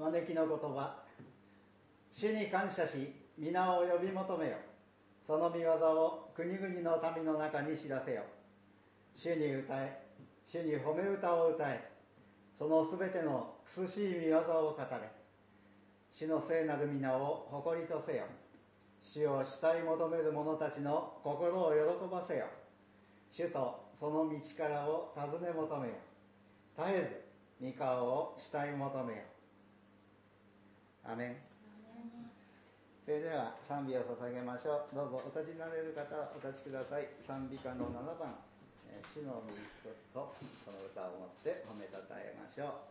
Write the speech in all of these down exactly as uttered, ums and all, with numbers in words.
招きの言葉。主に感謝し皆を呼び求めよ。その御業を国々の民の中に知らせよ。主に歌え、主に褒め歌を歌え。そのすべての苦しい御業を語れ。主の聖なる皆を誇りとせよ。主を慕い求める者たちの心を喜ばせよ。主とその道からを尋ね求めよ。絶えず御顔を慕い求めよ。アメン。それでは賛美を捧げましょう。どうぞお立ちになれる方はお立ちください。賛美歌のななばん、主の御子とこの歌をもって褒めたたえましょう。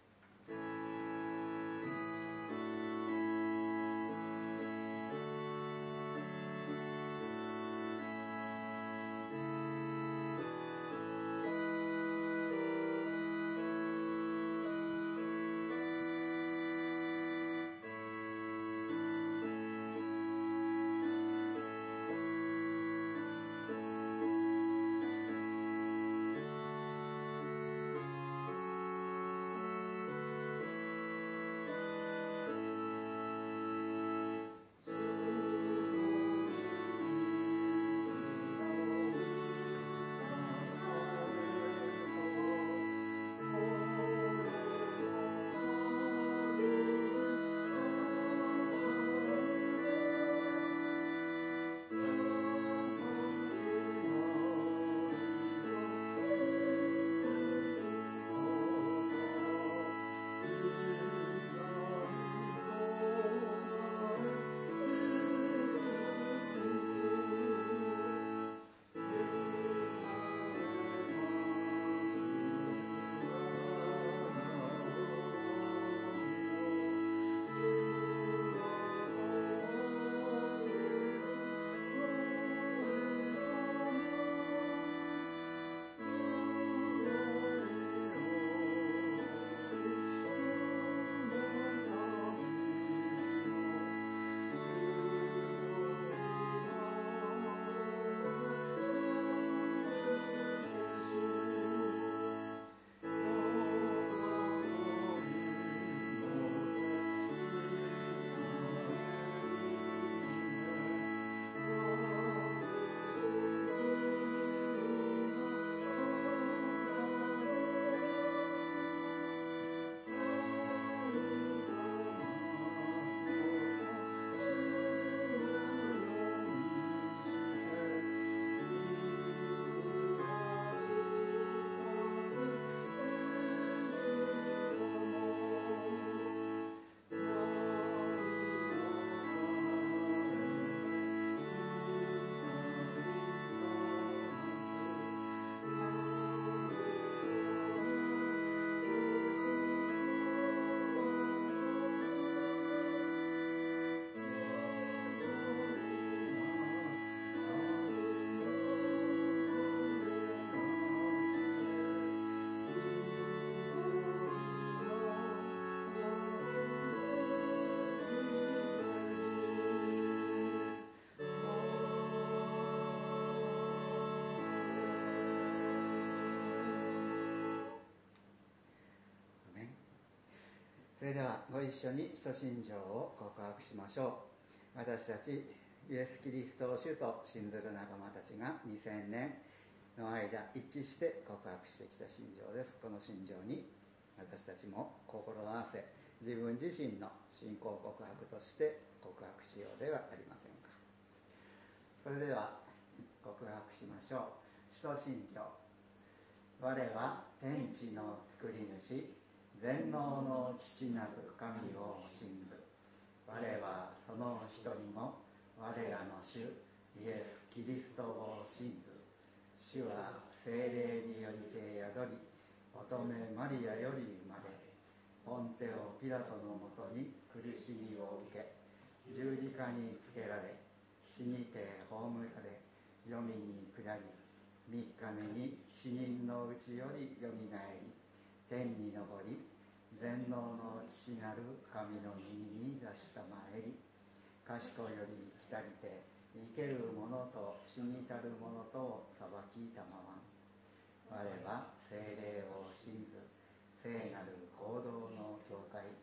それではご一緒に使徒信条を告白しましょう。私たちイエス・キリストを主と信ずる仲間たちがにせんねんの間一致して告白してきた信条です。この信条に私たちも心を合わせ、自分自身の信仰告白として告白しようではありませんか。それでは告白しましょう。使徒信条。我は天地の作り主、全能の父なる神を信ず。我はその一人も我らの主イエス・キリストを信ず。主は聖霊によりて宿り、乙女マリアより生まれ、ポンテオ・ピラトのもとに苦しみを受け、十字架につけられ、死にて葬られ、黄泉に下り、三日目に死人のうちよりよみがえり、天に昇り、全能の父なる神の右に座したまえり、賢より来たりて生ける者と死にたる者とを裁きたまま。我は聖霊を信ず、聖なる行動の教会、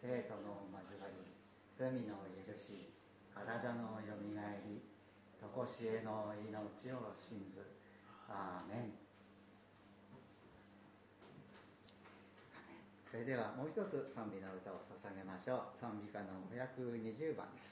生徒の交わり、罪の許し、体のよみがえり、とこしえの命を信ず。アーメン。それではもう一つ賛美の歌を捧げましょう。賛美歌のごひゃくにじゅうばんです。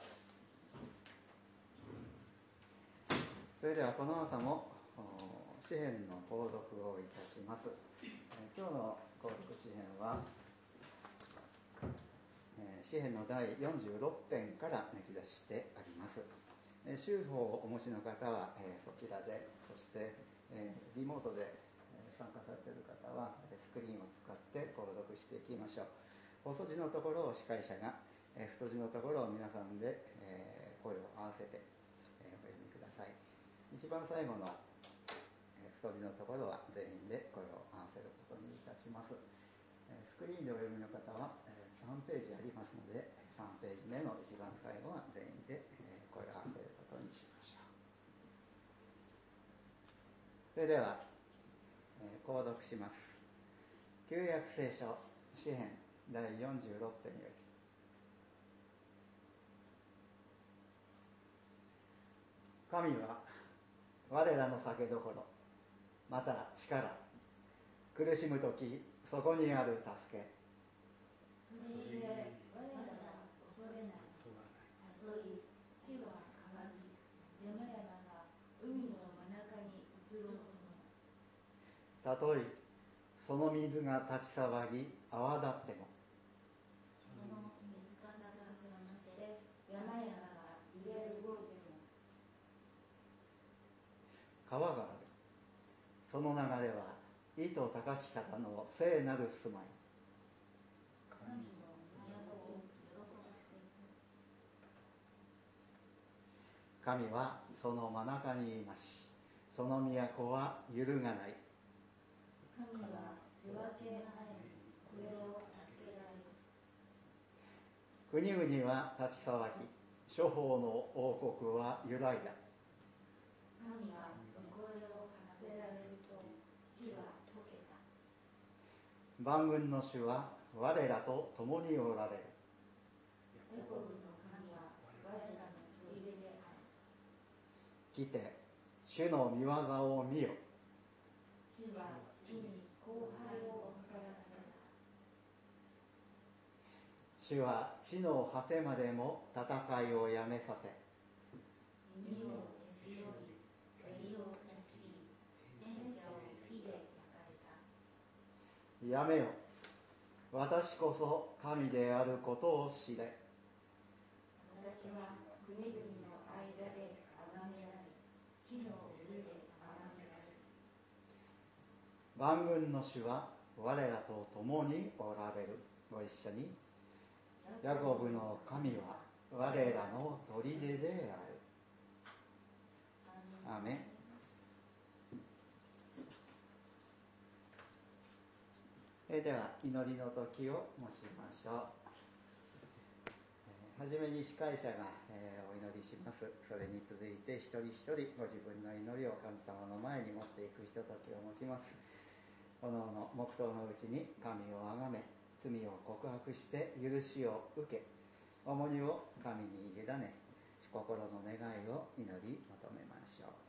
それではこの朝も詩編の購読をいたします。今日の購読詩編は詩編の第よんじゅうろく編から抜き出してあります。週報をお持ちの方はそちらで、そしてリモートで参加されている方はスクリーンを使って購読していきましょう。大筋のところを司会者が、太字のところを皆さんで声を合わせてお読みください。一番最後の太字のところは全員で声を合わせることにいたします。スクリーンでお読みの方はさんページありますので、さんページ目の一番最後は全員で声を合わせることにしましょう。それでは購読します。旧約聖書詩編だいよんじゅうろく編より。神は我らの酒どころ、また力、苦しむときそこにある助け。 それゆえ我らが恐れない。たとえ地は変わり、山々が海の真中に移ろうとも。 たとえその水が立ち騒ぎ泡立っても、 その水かさが膨らませ山々が揺れ動いても。 川がある、その流れは意図高き方の聖なる住まい。 神の都を喜ばせる。 神はその真中にいますし、その都は揺るがない。 神は夜明け前にこれを助けられる。 国々は立ち騒ぎ、諸法の王国は揺らいだ。 神は声を発せられると地は溶けた。 万軍の主は我らと共におられる。 ヤコブの神は我らの砦である。 来て主の御業を見よ。 主は地に荒廃をもたらされた。 主は地の果てまでも戦いをやめさせ、 弓をへし折り、槍を断ち切り、戦車を火で焼かれた。 やめよ、私こそ神であることを知れ。 私は国々の間で崇められ、地の上で崇められる。 万軍の主は我らと共におられる。ご一緒に。ヤコブの神は我らの砦である。アーメン。えー、では祈りの時を持ちましょう。はじめに司会者が、えー、お祈りします。それに続いて一人一人ご自分の祈りを神様の前に持っていくひとときを持ちます。おのおの黙祷のうちに神をあがめ、罪を告白して許しを受け、重荷を神に委ね、心の願いを祈り求めましょう。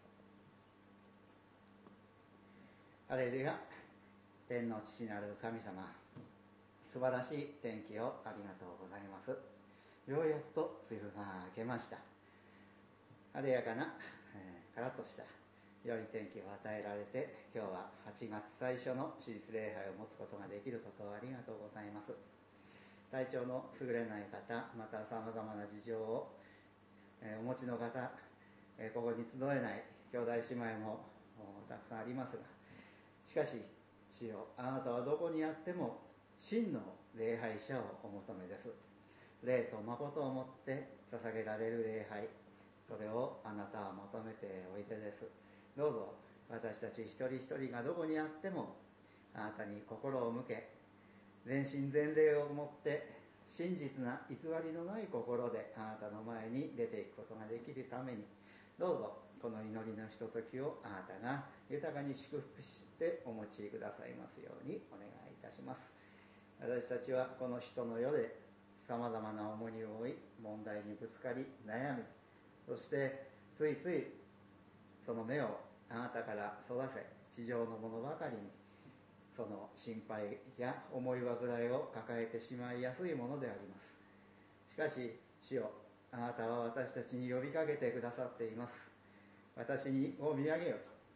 ハレルヤ。天の父なる神様、素晴らしい天気をありがとうございます。ようやっと梅雨が明けました。晴れやかな、えー、カラッとした良い天気を与えられて、今日ははちがつ最初の私立礼拝を持つことができることをありがとうございます。体調の優れない方、またさまざまな事情を、えー、お持ちの方、えー、ここに集えない兄弟姉妹もたくさんありますが、しかし主よ、あなたはどこにあっても真の礼拝者をお求めです。霊と誠をもって捧げられる礼拝、それをあなたは求めておいてです。どうぞ私たち一人一人がどこにあってもあなたに心を向け、全身全霊をもって真実な偽りのない心であなたの前に出ていくことができるために、どうぞこの祈りのひとときをあなたが豊かに祝福してお持ちくださいますようにお願いいたします。私たちはこの人の世でさまざまな重荷を負い、問題にぶつかり悩み、そしてついついその目をあなたからそらせ、地上のものばかりにその心配や思い煩いを抱えてしまいやすいものであります。しかし主よ、あなたは私たちに呼びかけてくださっています。私にを見上げよと、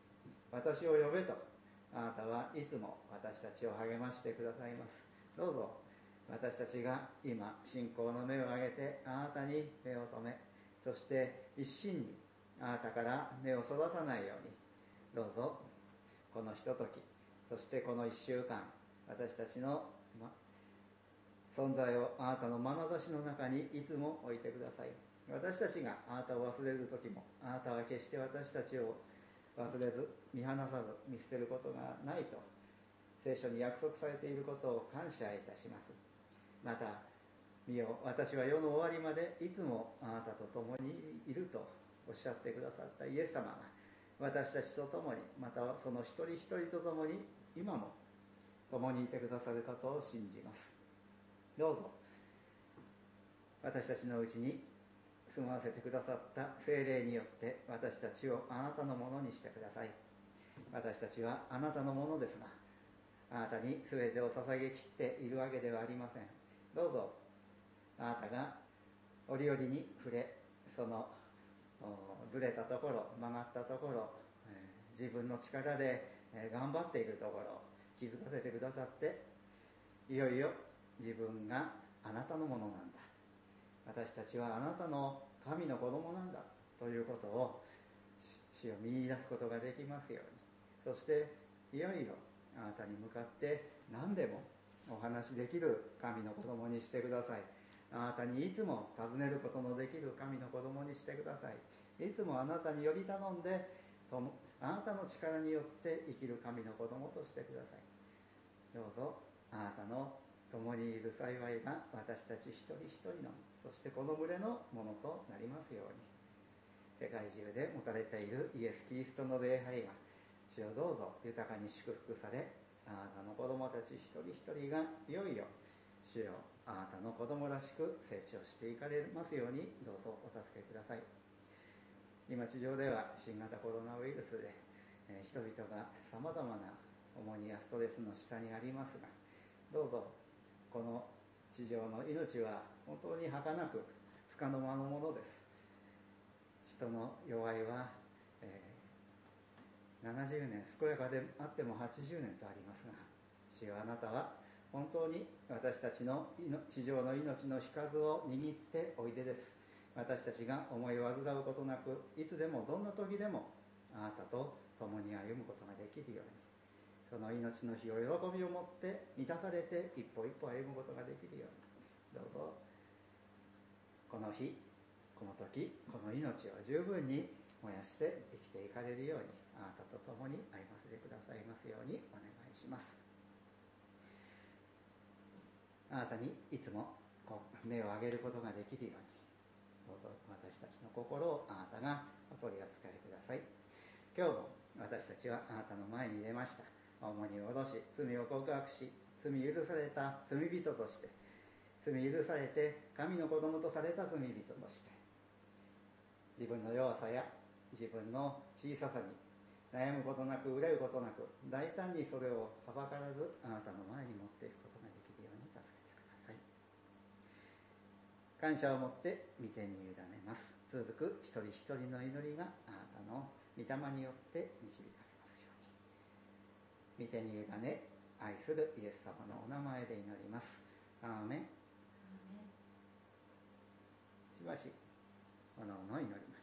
私を呼べとあなたはいつも私たちを励ましてくださいます。どうぞ私たちが今信仰の目を上げてあなたに目を留め、そして一心にあなたから目をそらさないように、どうぞこのひととき、そしてこのいっしゅうかん、私たちの、ま、存在をあなたの眼差しの中にいつも置いてください。私たちがあなたを忘れる時も、あなたは決して私たちを忘れず見放さず見捨てることがないと聖書に約束されていることを感謝いたします。また見よ、私は世の終わりまでいつもあなたと共にいるとおっしゃってくださったイエス様が私たちと共に、またその一人一人と共に今も共にいてくださることを信じます。どうぞ私たちのうちに住まわせてくださった聖霊によって私たちをあなたのものにしてください。私たちはあなたのものですが、あなたに全てを捧げきっているわけではありません。どうぞあなたが折々に触れ、そのずれたところ、曲がったところ、自分の力で頑張っているところを気づかせてくださって、いよいよ自分があなたのものなんだ、私たちはあなたの神の子供なんだということを主を見出すことができますように、そしていよいよあなたに向かって何でもお話しできる神の子供にしてください。あなたにいつも尋ねることのできる神の子供にしてください。いつもあなたにより頼んで、あなたの力によって生きる神の子供としてください。どうぞあなたの共にいる幸いが私たち一人一人の、そしてこの群れのものとなりますように。世界中で持たれているイエス・キリストの礼拝が主をどうぞ豊かに祝福され、あなたの子供たち一人一人がいよいよ主よあなたの子供らしく成長していかれますように、どうぞお助けください。今地上では新型コロナウイルスで、えー、人々がさまざまな重荷やストレスの下にありますが、どうぞこの地上の命は本当に儚くつかの間のものです。人の弱いは、えー、ななじゅうねん、健やかであってもはちじゅうねんとありますが、主よあなたは本当に私たちの地上の命の日数を握っておいでです。私たちが思い煩うことなく、いつでもどんな時でもあなたと共に歩むことができるように、その命の日を喜びを持って満たされて一歩一歩歩むことができるように、どうぞこの日この時この命を十分に燃やして生きていかれるように、あなたと共に歩ませてくださいますようにお願いします。あなたにいつもこう目を上げることができるように、どうぞ私たちの心をあなたがお取り扱いください。今日も私たちはあなたの前に出ました。重荷を下ろし、罪を告白し、罪許された罪人として、罪許されて神の子供とされた罪人として、自分の弱さや自分の小ささに悩むことなく、憂うことなく、大胆にそれをはばからずあなたの前に持っていくことができるように助けてください。感謝を持って御手に委ねます。続く一人一人の祈りがあなたの御霊によって導かれますように。御手に委ね愛するイエス様のお名前で祈ります。アーメン。しばしおのおの祈ります。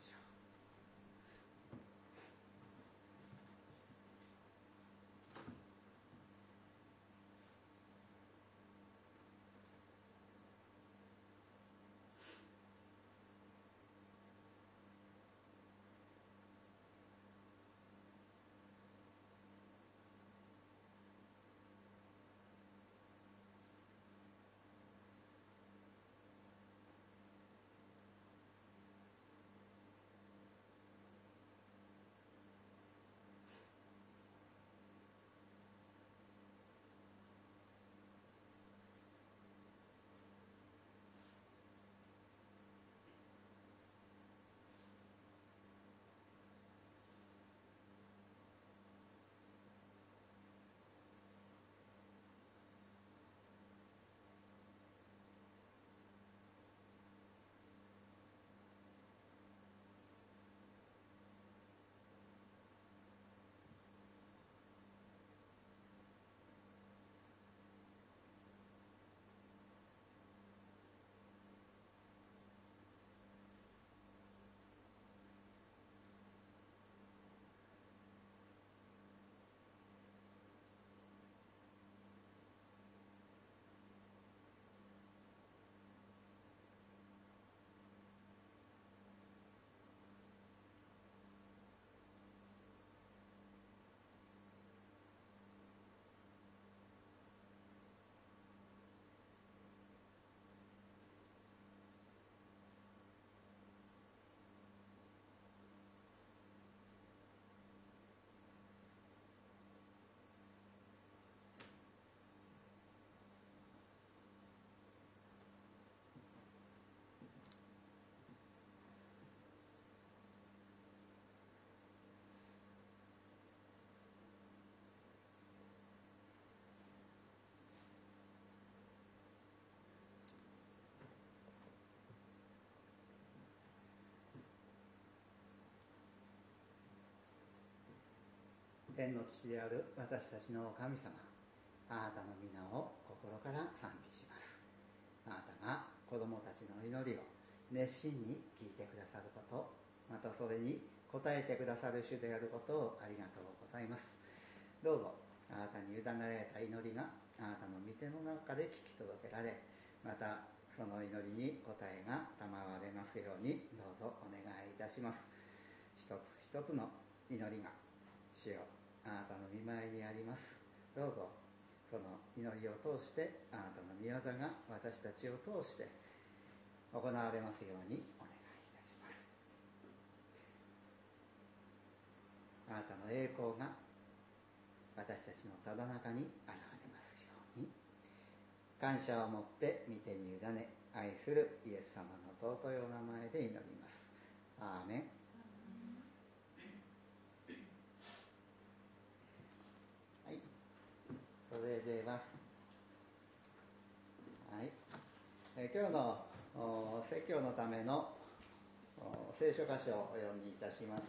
天の父である私たちの神様、あなたの皆を心から賛美します。あなたが子供たちの祈りを熱心に聞いてくださること、またそれに応えてくださる主であることをありがとうございます。どうぞあなたに委ねられた祈りがあなたの御手の中で聞き届けられ、またその祈りに答えが賜れますようにどうぞお願いいたします。一つ一つの祈りが主よあなたの御前にあります。どうぞその祈りを通してあなたの御業が私たちを通して行われますようにお願いいたします。あなたの栄光が私たちのただ中に現れますように、感謝を持って御手に委ね愛するイエス様の尊いお名前で祈ります。アーメン。はい、それでは、はい、え今日の説教のための聖書箇所をお読みいたします。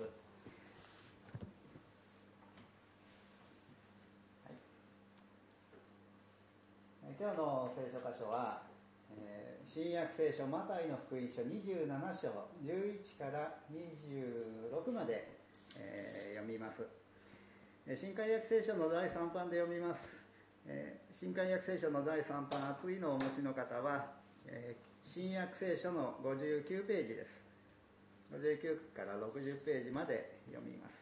今日の聖書箇所は、えー、新約聖書マタイの福音書にじゅうなな章じゅういちからにじゅうろくまで、えー、読みます。新海約聖書のだいさん版で読みます。えー、新海約聖書のだいさん版厚いのをお持ちの方は、えー、新約聖書のごじゅうきゅうページです。ごじゅうきゅうからろくじゅうページまで読みます。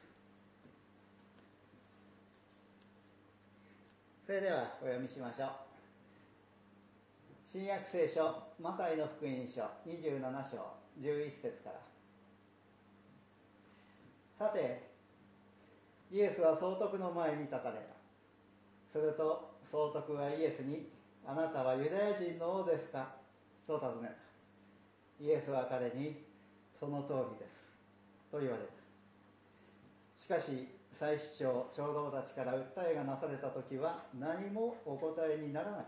それではお読みしましょう。新約聖書マタイの福音書にじゅうなな章じゅういち節から。さてイエスは総督の前に立たれた。すると総督はイエスに、あなたはユダヤ人の王ですかと尋ねた。イエスは彼に、その通りですと言われた。しかし祭司長長老たちから訴えがなされたときは何もお答えにならなかった。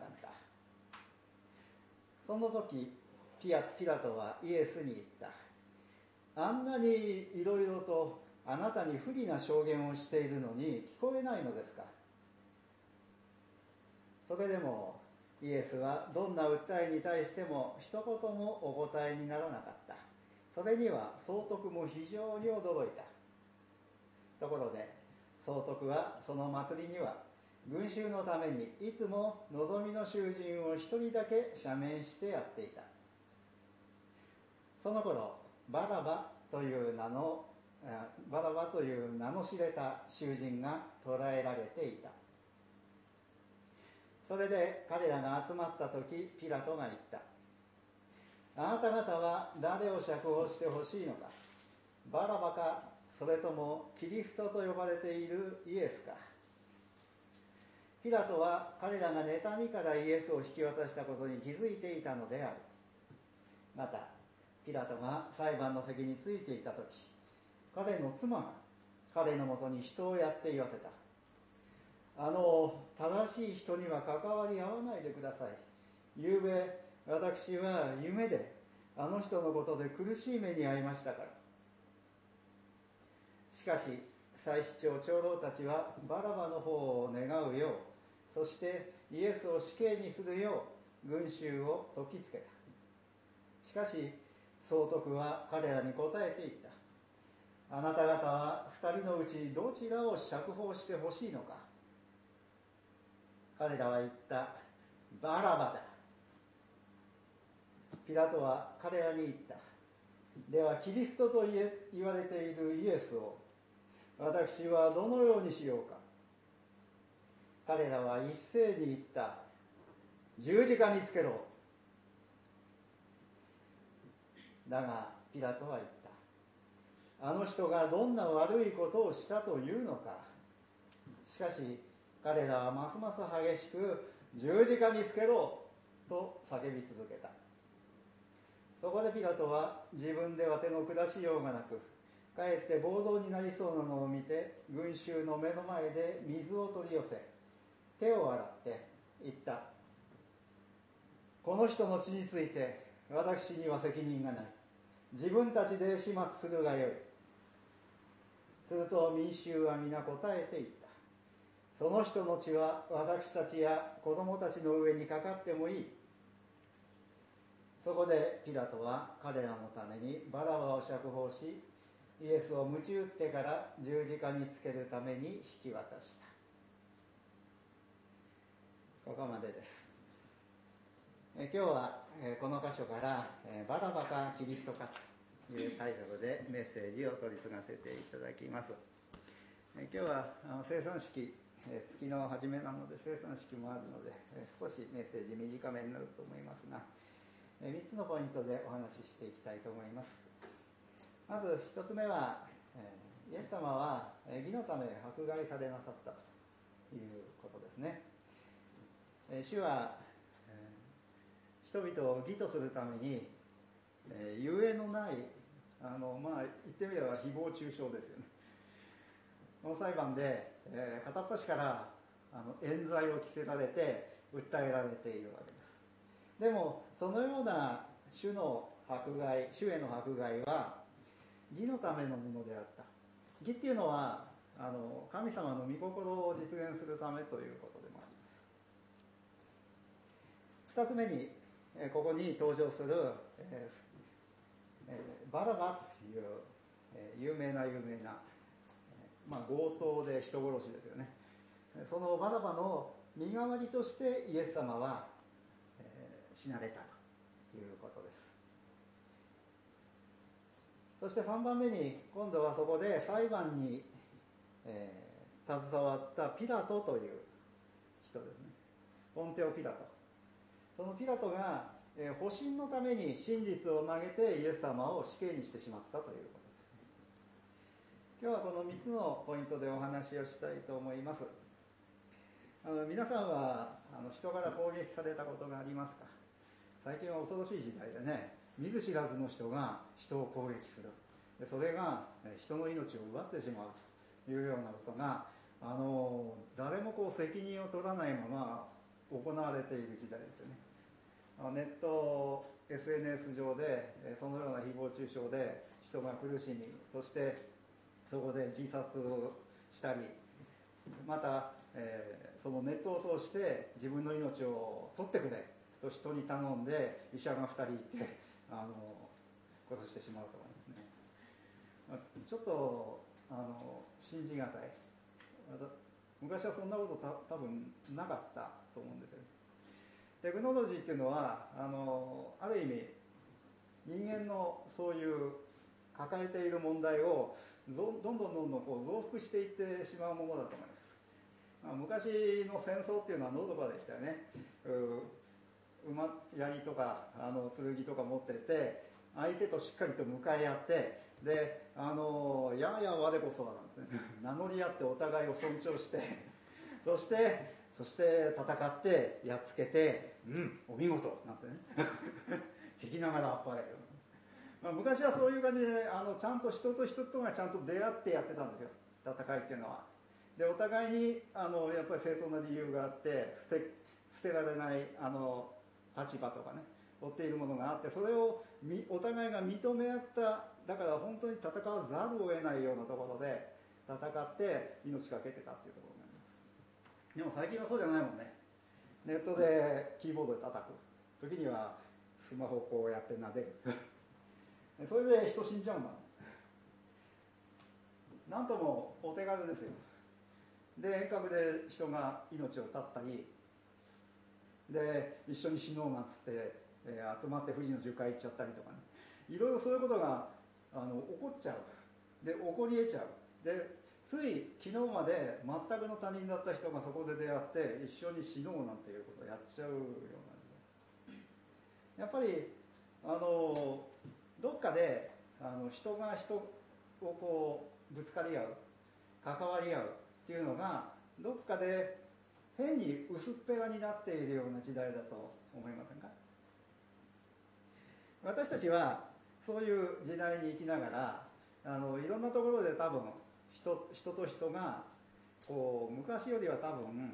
その時ピラトはイエスに言った。あんなにいろいろとあなたに不利な証言をしているのに聞こえないのですか。それでもイエスはどんな訴えに対しても一言もお答えにならなかった。それには総督も非常に驚いた。ところで総督はその祭りには群衆のためにいつも望みの囚人を一人だけ赦免してやっていた。その頃バラバという名のバラバという名の知れた囚人が捕らえられていた。それで彼らが集まった時ピラトが言った。あなた方は誰を釈放してほしいのか、バラバか、それともキリストと呼ばれているイエスか。ピラトは彼らが妬みからイエスを引き渡したことに気づいていたのである。またピラトが裁判の席についていた時、彼の妻が彼のもとに人をやって言わせた。あの正しい人には関わり合わないでください。ゆうべ私は夢であの人のことで苦しい目に遭いましたから。しかし祭司長長老たちはバラバの方を願うよう、そしてイエスを死刑にするよう群衆を説きつけた。しかし総督は彼らに答えて言った。あなた方は二人のうちどちらを釈放してほしいのか。彼らは言った。バラバだ。ピラトは彼らに言った。ではキリストと言われているイエスを私はどのようにしようか。彼らは一斉に言った。十字架につけろ。だがピラトは言った。あの人がどんな悪いことをしたというのか。しかし彼らはますます激しく十字架につけろと叫び続けた。そこでピラトは自分では手の下しようがなく、かえって暴動になりそうなのを見て群衆の目の前で水を取り寄せ、手を洗って言った。この人の血について私には責任がない。自分たちで始末するがよい。すると民衆は皆答えて言った。 その人の血は私たちや子供たちの上にかかってもいい。そこでピラトは彼らのためにバラバを釈放し、イエスを鞭打ってから十字架につけるために引き渡した。ここまでです。え今日はえこの箇所からえバラバかキリストかというタイトルでメッセージを取り次がせていただきます。え今日はあの生産式、え月の初めなので生産式もあるので、え少しメッセージ短めになると思いますが、えみっつのポイントでお話ししていきたいと思います。まずひとつめは、えイエス様は義のため迫害されなさったということですね。え主は、え人々を義とするために、えゆえのないあの、まあ、言ってみれば誹謗中傷ですよね。この裁判で、えー、片っ端からあの冤罪を着せられて訴えられているわけです。でもそのような主の迫害、主への迫害は義のためのものであった。義っていうのはあの神様の御心を実現するためということでもあります。二つ目に、えー、ここに登場する、えーえー、バラバという、えー、有名な有名なまあ、強盗で人殺しですよね。そのバラバの身代わりとしてイエス様は、えー、死なれたということです。そしてさんばんめに今度はそこで裁判に、えー、携わったピラトという人ですね。ポンテオ・ピラト。そのピラトが、えー、保身のために真実を曲げてイエス様を死刑にしてしまったということです。今日はこのみっつのポイントでお話をしたいと思います。あの皆さんはあの人から攻撃されたことがありますか？最近は恐ろしい時代でね、見ず知らずの人が人を攻撃する。でそれが人の命を奪ってしまうというようなことがあの誰もこう責任を取らないまま行われている時代ですよね。ネット エスエヌエス 上でそのような誹謗中傷で人が苦しみ、そしてそこで自殺をしたり、また、えー、そのネットを通して自分の命を取ってくれと人に頼んで医者がふたりいてあの殺してしまうとかですね。ちょっとあの信じがたい。昔はそんなことた多分なかったと思うんですよ。テクノロジーっていうのはあのある意味人間のそういう抱えている問題をどんどんどんどんこう増幅していってしまうものだと思います。まあ、昔の戦争っていうのはのどかでしたよね。馬槍とかあの剣とか持ってて相手としっかりと向かい合ってであのやや我こそはなんですね名乗り合ってお互いを尊重してそしてそして戦ってやっつけてうんお見事なんてね敵ながらあっぱれる。まあ、昔はそういう感じであのちゃんと人と人とがちゃんと出会ってやってたんですよ、戦いっていうのは。でお互いにあのやっぱり正当な理由があって捨て、捨てられないあの立場とかね追っているものがあって、それをお互いが認め合った、だから本当に戦わざるを得ないようなところで戦って命かけてたっていうところになります。でも最近はそうじゃないもんね。ネットでキーボードで叩く時にはスマホをこうやって撫でるそれで人死んじゃうんだ。なんともお手軽ですよ。で遠隔で人が命を絶ったりで一緒に死のうなんつって、えー、集まって富士の樹海行っちゃったりとかね、いろいろそういうことがあの起こっちゃう。で起こり得ちゃう。でつい昨日まで全くの他人だった人がそこで出会って一緒に死のうなんていうことをやっちゃうような。やっぱりあのどっかであの人が人をこうぶつかり合う、関わり合うっていうのがどっかで変に薄っぺらになっているような時代だと思いませんか？私たちはそういう時代に生きながらあのいろんなところで多分 人, 人と人がこう昔よりは多分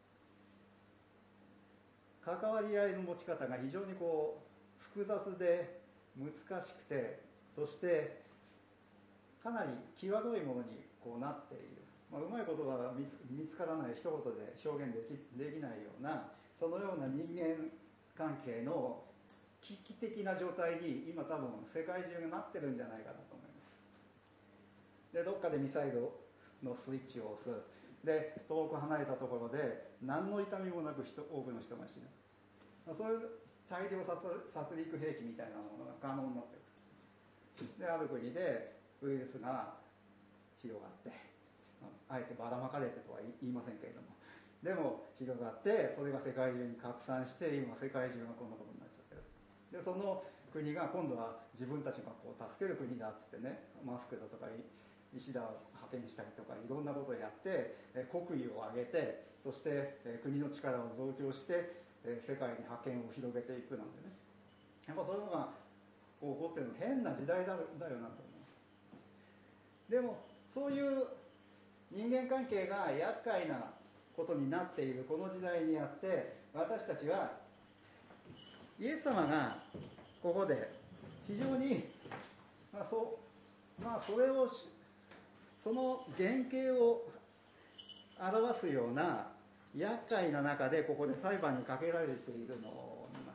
関わり合いの持ち方が非常にこう複雑で難しくて、そしてかなり際どいものにこうなっている。 まあ、うまいことが見つ、見つからない一言で表現でき、できないようなそのような人間関係の危機的な状態に今多分世界中がなってるんじゃないかなと思います。でどっかでミサイルのスイッチを押す、で遠く離れたところで何の痛みもなく人多くの人が死ぬ、そういう大量殺戮兵器みたいなものが可能になっている。である国でウイルスが広がって、あえてばらまかれてとは言いませんけれども、でも広がってそれが世界中に拡散して、今世界中がこんなことになっちゃってる。でその国が今度は自分たちがこう助ける国だっつってね、マスクだとか石田を派遣したりとかいろんなことをやって国威を上げて、そして国の力を増強して世界に覇権を広げていくなんてね、やっぱそういうのが起こってるの変な時代だよなと思う。でもそういう人間関係が厄介なことになっているこの時代にあって、私たちはイエス様がここで非常に、まあそうまあ、それをその原型を表すような厄介な中でここで裁判にかけられているのを見ます。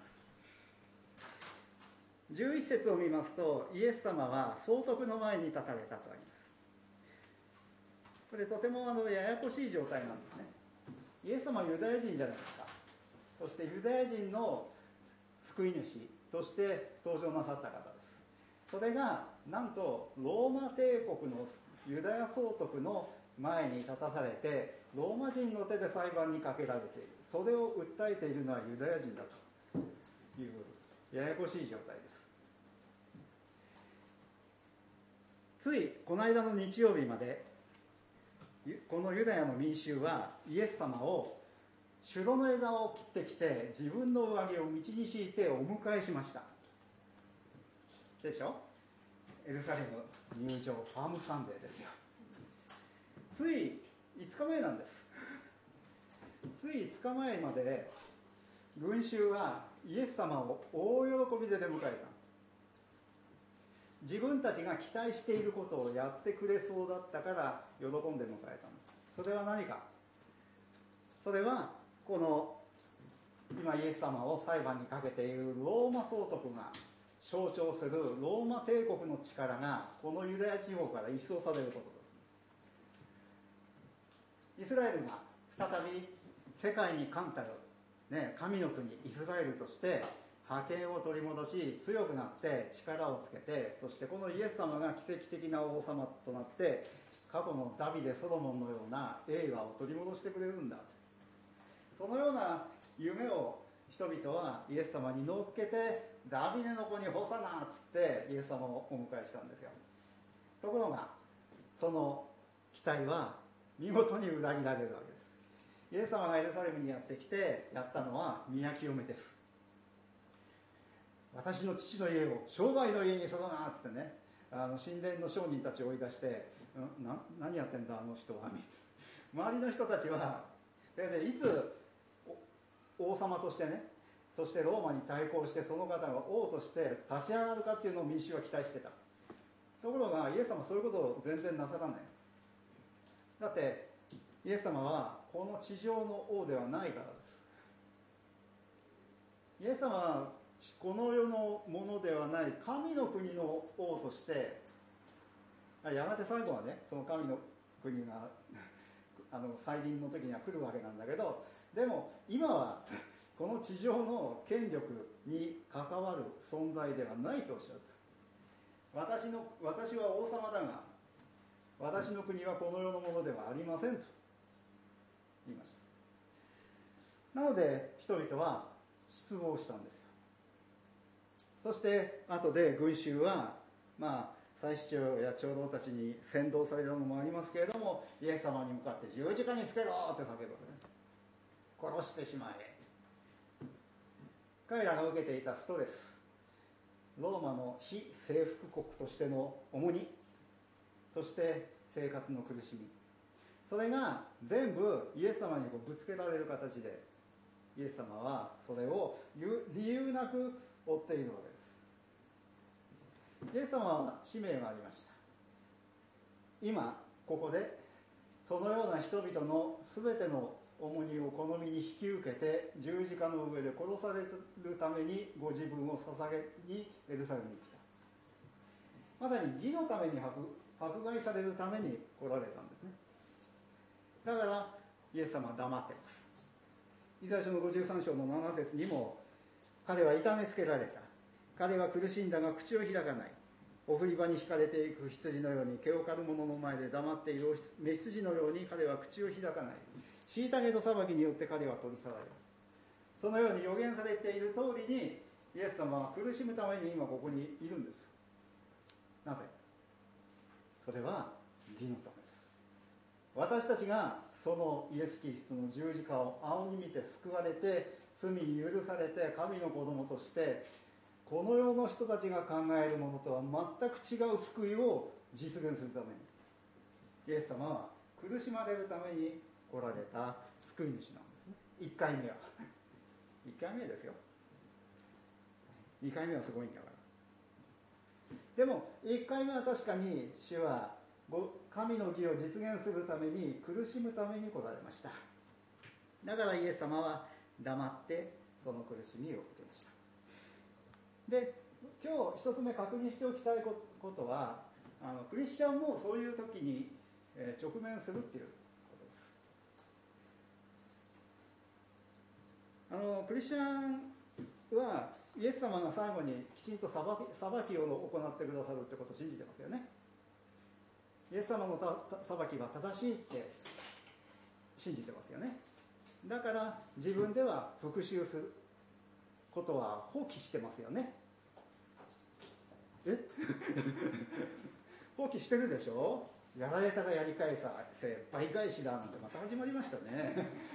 じゅういち節を見ますと、イエス様は総督の前に立たれたとあります。これとてもあのややこしい状態なんですね。イエス様はユダヤ人じゃないですか。そしてユダヤ人の救い主として登場なさった方です。それがなんとローマ帝国のユダヤ総督の前に立たされて、ローマ人の手で裁判にかけられている。それを訴えているのはユダヤ人だというややこしい状態です。ついこの間の日曜日までこのユダヤの民衆はイエス様をシュロの枝を切ってきて自分の上着を道に敷いてお迎えしました。でしょ。エルサレム入場パームサンデーですよ。ついいつかまえなんです。ついいつかまえまで群衆はイエス様を大喜びで出迎えた。自分たちが期待していることをやってくれそうだったから喜んで迎えたんです。それは何か。それはこの今イエス様を裁判にかけているローマ総督が象徴するローマ帝国の力がこのユダヤ地方から一掃されることです。イスラエルが再び世界に冠たる、ね、神の国イスラエルとして覇権を取り戻し強くなって力をつけて、そしてこのイエス様が奇跡的な王様となって過去のダビデ・ソロモンのような栄華を取り戻してくれるんだ。そのような夢を人々はイエス様に乗っけて、ダビデの子にホサナっつってイエス様をお迎えしたんですよ。ところがその期待は見事に裏切られるわけです。イエス様がエルサレムにやってきてやったのは宮清めです。私の父の家を商売の家にするなっつってね、あの神殿の商人たちを追い出して、な何やってんだあの人は、周りの人たちはでいつ王様としてね、そしてローマに対抗してその方が王として立ち上がるかっていうのを民衆は期待してた。ところがイエス様はそういうことを全然なさらない。だってイエス様はこの地上の王ではないからです。イエス様はこの世のものではない神の国の王として、やがて最後はねその神の国があの再臨の時には来るわけなんだけど、でも今はこの地上の権力に関わる存在ではないとおっしゃった。私の私は王様だが私の国はこの世のものではありませんと言いました。なので人々は失望したんですよ。そして後で群衆はまあ祭司長や長老たちに扇動されたのもありますけれども、イエス様に向かって十字架につけろって叫ぶわけです。殺してしまえ。彼らが受けていたストレス、ローマの非征服国としての重荷、そして生活の苦しみ、それが全部イエス様にこうぶつけられる形で、イエス様はそれを理由なく追っているわけです。イエス様は使命がありました。今ここでそのような人々のすべての重荷を好みに引き受けて十字架の上で殺されるためにご自分を捧げにエルサレムに来た。まさに義のために 迫, 迫害されるために来られたんですね。だからイエス様は黙ってます。イザヤ書のごじゅうさん章のなな節にも、彼は痛めつけられた、彼は苦しんだが口を開かない、送り場に引かれていく羊のように毛を刈る者の前で黙っている雌羊のように彼は口を開かない。虐げと裁きによって彼は取り去られる。そのように予言されている通りにイエス様は苦しむために今ここにいるんです。なぜ？それは義のためです。私たちがそのイエス・キリストの十字架を仰ぎ見て救われて、罪に許されて神の子供としてこの世の人たちが考えるものとは全く違う救いを実現するために、イエス様は苦しまれるために来られた救い主なんですね。いっかいめはいっかいめですよ。にかいめはすごいんだから。でもいっかいめは確かに主は神の義を実現するために苦しむために来られました。だからイエス様は黙ってその苦しみを受けました。で、今日一つ目確認しておきたいことは、あのクリスチャンもそういう時に直面するっていうことです。あのクリスチャンはイエス様が最後にきちんと裁き、裁きを行ってくださるってことを信じてますよね。イエス様の裁きは正しいって信じてますよね。だから自分では復讐することは放棄してますよね。え放棄してるでしょ。やられたらやり返せ、倍返しだなんてまた始まりましたね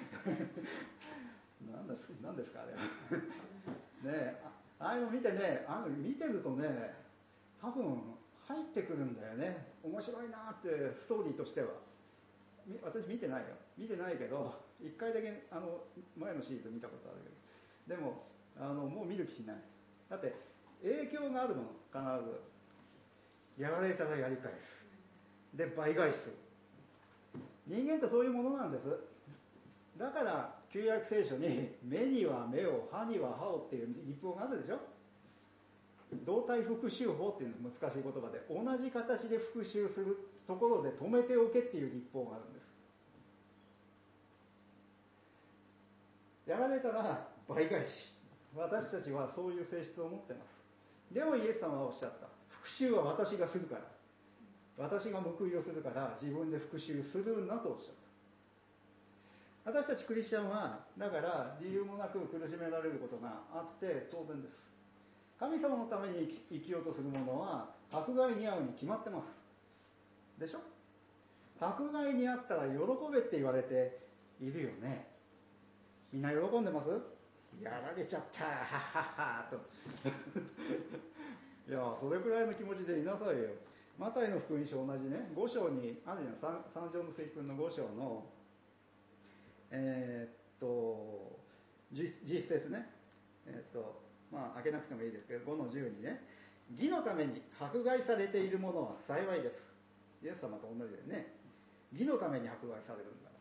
何です、何ですかあれねえ、ああいうの見てね、ああいうの見てるとね、多分入ってくるんだよね。面白いなってストーリーとしては。私見てないよ、見てないけど一回だけあの前のシーズン見たことあるけど、でもあのもう見る気しない。だって影響があるもの。必ずやられたらやり返す、で倍返しする。人間ってそういうものなんです。だから旧約聖書に目には目を、歯には歯をっていう立法があるでしょ。動体復讐法っていうのは難しい言葉で、同じ形で復讐するところで止めておけっていう立法があるんです。やられたら倍返し。私たちはそういう性質を持っています。でもイエス様はおっしゃった。復讐は私がするから、私が報いをするから自分で復讐するなとおっしゃった。私たちクリスチャンはだから理由もなく苦しめられることがあって当然です。神様のために生きようとする者は迫害に遭うに決まってますでしょ。迫害に遭ったら喜べって言われているよね。みんな喜んでます？やられちゃったはっはっはといやそれくらいの気持ちでいなさいよ。マタイの福音書同じねご章にあるじゃん。三条の聖訓のご章のえー、っと実節ね、えー、っとまあ開けなくてもいいですけどごのじゅうにね、義のために迫害されている者は幸いです。イエス様と同じでね、義のために迫害されるんだから。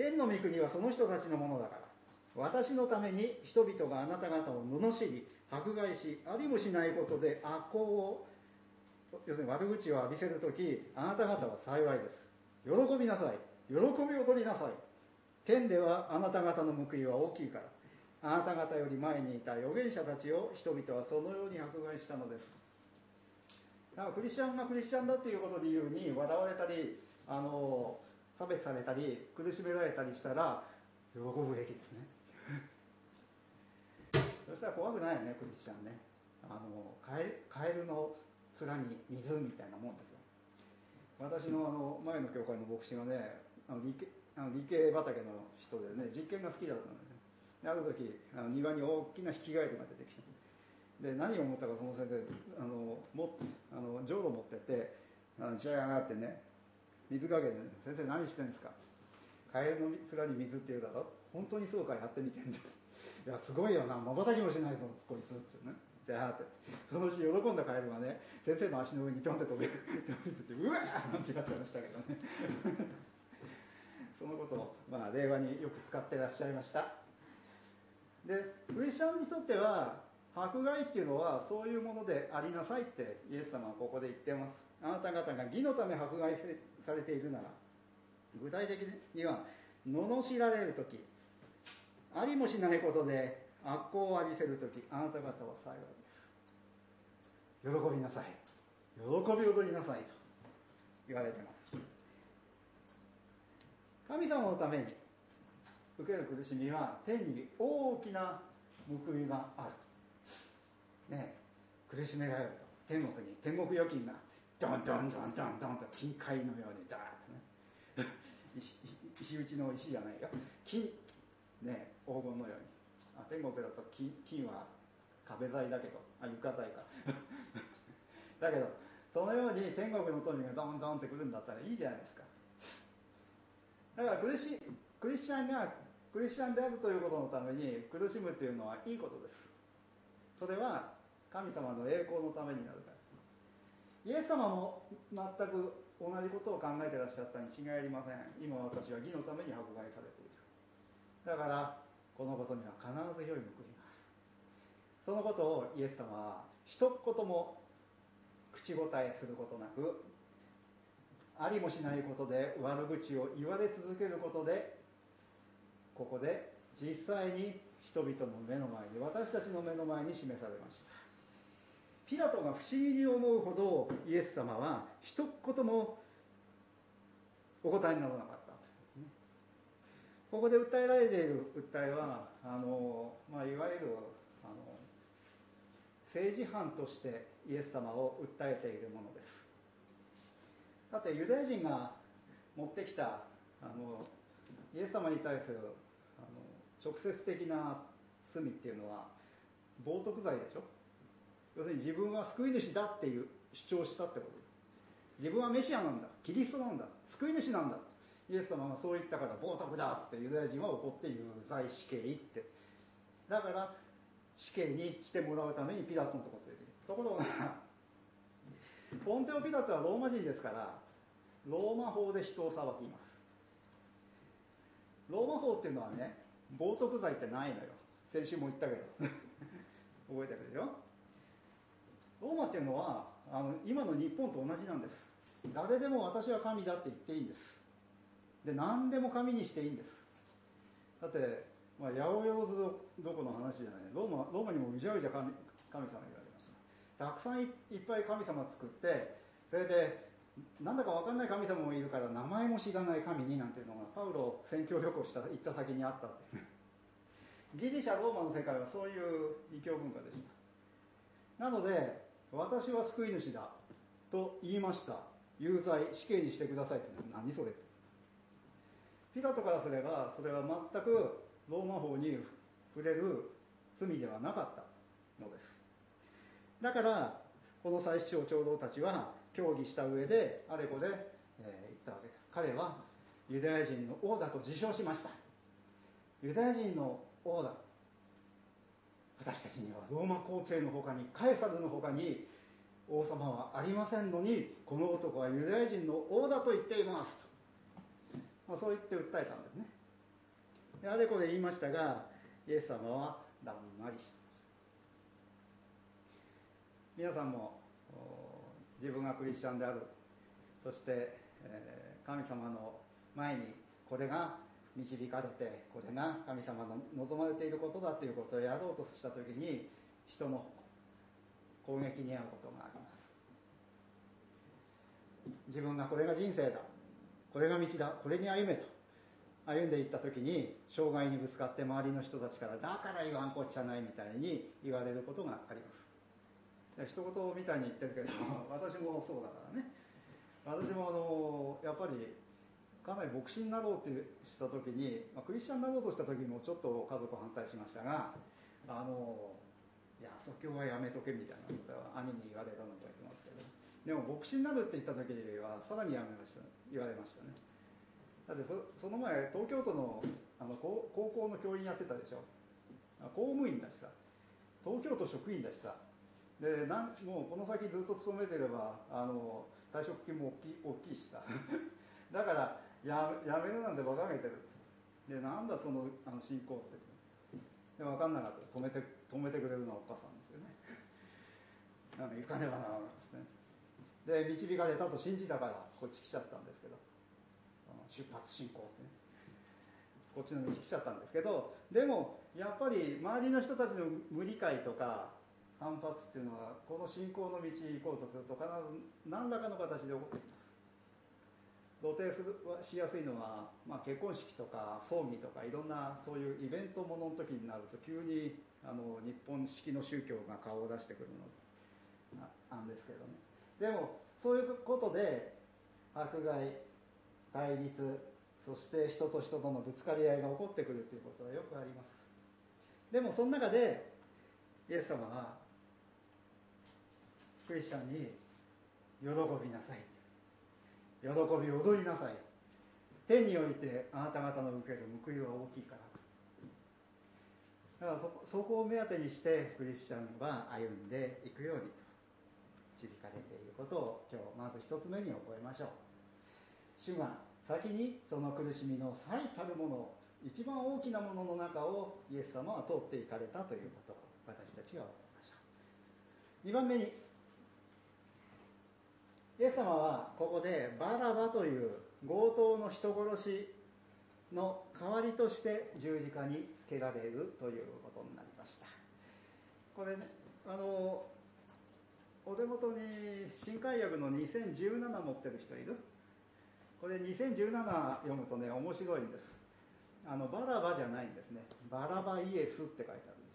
天の御国はその人たちのものだから、私のために人々があなた方を罵り迫害し、ありもしないことで悪行を、要するに悪口を浴びせるとき、あなた方は幸いです。喜びなさい、喜びを取りなさい。天ではあなた方の報いは大きいから、あなた方より前にいた預言者たちを人々はそのように迫害したのです。だからクリスチャンがクリスチャンだっていうことで言うに笑われたり、あの差別されたり苦しめられたりしたら喜ぶべきですねそしたら怖くないよね、クリスチャンね。あのカエル、カエルの面に水みたいなもんですよ。私のあの前の教会の牧師がね、あの理系、あの理系畑の人でね、実験が好きだったんですね。ある時あの庭に大きなヒキガエルが出てきて、で何を思ったかその先生、あのもあのジョウロ持ってってあのジャーってね水かけて、ね、先生何してんですか。カエルの面に水って言うだろ。本当にそうか、やってみてんです。いやすごいよな、まばたきもしないぞこいつってね。であってそのうち喜んだカエルがね先生の足の上にピョンって飛び飛びついてうわーなんてやってましたけどねそのことを、まあ、令和によく使ってらっしゃいました。でクリスチャンにとっては迫害っていうのはそういうものでありなさいってイエス様はここで言ってます。あなた方が義のため迫害されているなら、具体的には罵られるとき、ありもしないことで悪行を浴びせるとき、あなた方は幸いです。喜びなさい、喜び踊りなさいと言われています。神様のために受ける苦しみは天に大きな報いがある、ね、苦しめられると天国に天国預金がドンドンドンドンドンと金塊のようにダーッとね石, 石打ちの石じゃないよ、金、ね、黄金のように。あ、天国だと 金, 金は壁材だけど、あ、床材かだけどそのように天国の富がドンドンってくるんだったらいいじゃないですか。だからクリス、クリスチャンがクリスチャンであるということのために苦しむというのはいいことです。それは神様の栄光のためになるから。イエス様も全く同じことを考えていらっしゃったに違いありません。今私は義のために迫害されている。だからこのことには必ず良い報いがある。そのことをイエス様は一言も口答えすることなく、ありもしないことで悪口を言われ続けることで、ここで実際に人々の目の前に、私たちの目の前に示されました。ピラトが不思議に思うほどイエス様は一言もお答えにならなかったとですね。ここで訴えられている訴えはあの、まあ、いわゆるあの政治犯としてイエス様を訴えているものです。だってユダヤ人が持ってきたあのイエス様に対するあの直接的な罪っていうのは冒涜罪でしょ。要するに自分は救い主だっていう主張したってことです。自分はメシアなんだ、キリストなんだ、救い主なんだ、イエス様がそう言ったから冒涜だっつってユダヤ人は怒って有罪死刑って、だから死刑にしてもらうためにピラトのところに連れてくる。ところがポンテオ・ピラトはローマ人ですから、ローマ法で人を裁きます。ローマ法っていうのはね、冒涜罪ってないのよ。先週も言ったけど覚えてるよ。ローマっていうのはあの今の日本と同じなんです。誰でも私は神だって言っていいんです。で、何でも神にしていいんです。だって、まあ、八百万どこの話じゃない、ローマ、ローマにもうじゃうじゃ 神, 神様言われました。たくさん い, いっぱい神様作って、それでなんだか分かんない神様もいるから名前も知らない神になんていうのがパウロ宣教旅行した行った先にあったってギリシャローマの世界はそういう異教文化でした。なので私は救い主だと言いました、有罪死刑にしてくださいって言って、何それ。ピラトからすればそれは全くローマ法に触れる罪ではなかったのです。だからこの祭司長長老たちは協議した上であれこれ、えー、言ったわけです。彼はユダヤ人の王だと自称しました。ユダヤ人の王だ、私たちにはローマ皇帝の他にカエサルの他に王様はありませんのに、この男はユダヤ人の王だと言っていますと、まあ、そう言って訴えたんですね。であれこれ言いましたが、イエス様はだんまりしていました。皆さんも自分がクリスチャンである、そして、えー、神様の前にこれが導かれて、これが神様の望まれていることだということをやろうとしたときに、人の攻撃に遭うことがあります。自分がこれが人生だ、これが道だ、これに歩めと歩んでいったときに、障害にぶつかって周りの人たちからだから言わんこっちゃないみたいに言われることがあります。一言みたいに言ってるけど私もそうだからね。私もあのやっぱりかなり牧師になろうとしたときに、まあ、クリスチャンになろうとしたときもちょっと家族反対しましたが、あのいや即興はやめとけみたいなことは兄に言われたのを覚えてますけど、でも牧師になるって言ったときはさらにやめました、言われましたね。だって そ, その前東京都 の, あの高校の教員やってたでしょ。公務員だしさ、東京都職員だしさ、でなんもうこの先ずっと勤めてればあの退職金も大きい、大きいしさだからややめるなんて馬鹿げてる。で、なんだそのあの信仰って。で、分かんなかった。止めて止めてくれるのはお母さんですよね。あの行かねばならないですね。で、導かれたと信じたからこっち来ちゃったんですけど、出発進行ってね、こっちの道来ちゃったんですけど、でもやっぱり周りの人たちの無理解とか反発っていうのは、この信仰の道に行こうとすると必ず何らかの形で起こってきます。露呈するしやすいのは、まあ、結婚式とか葬儀とかいろんなそういうイベントものの時になると、急にあの日本式の宗教が顔を出してくるのなんですけどね。でもそういうことで迫害、対立、そして人と人とのぶつかり合いが起こってくるということはよくあります。でもその中でイエス様はクリスチャンに喜びなさい、喜び踊りなさい、天においてあなた方の受ける報いは大きいから。だから そ, そこを目当てにしてクリスチャンは歩んでいくようにと導かれていることを今日まず一つ目に覚えましょう。主が先にその苦しみの最たるもの、一番大きなものの中をイエス様は通っていかれたということを私たちが覚えましょう。にばんめに、イエス様はここでバラバという強盗の人殺しの代わりとして十字架につけられるということになりました。これね、あのお手元に新海訳のにせんじゅうなな持ってる人いる？これにせんじゅうなな読むとね、面白いんです。あのバラバじゃないんですね。バラバイエスって書いてあるんです。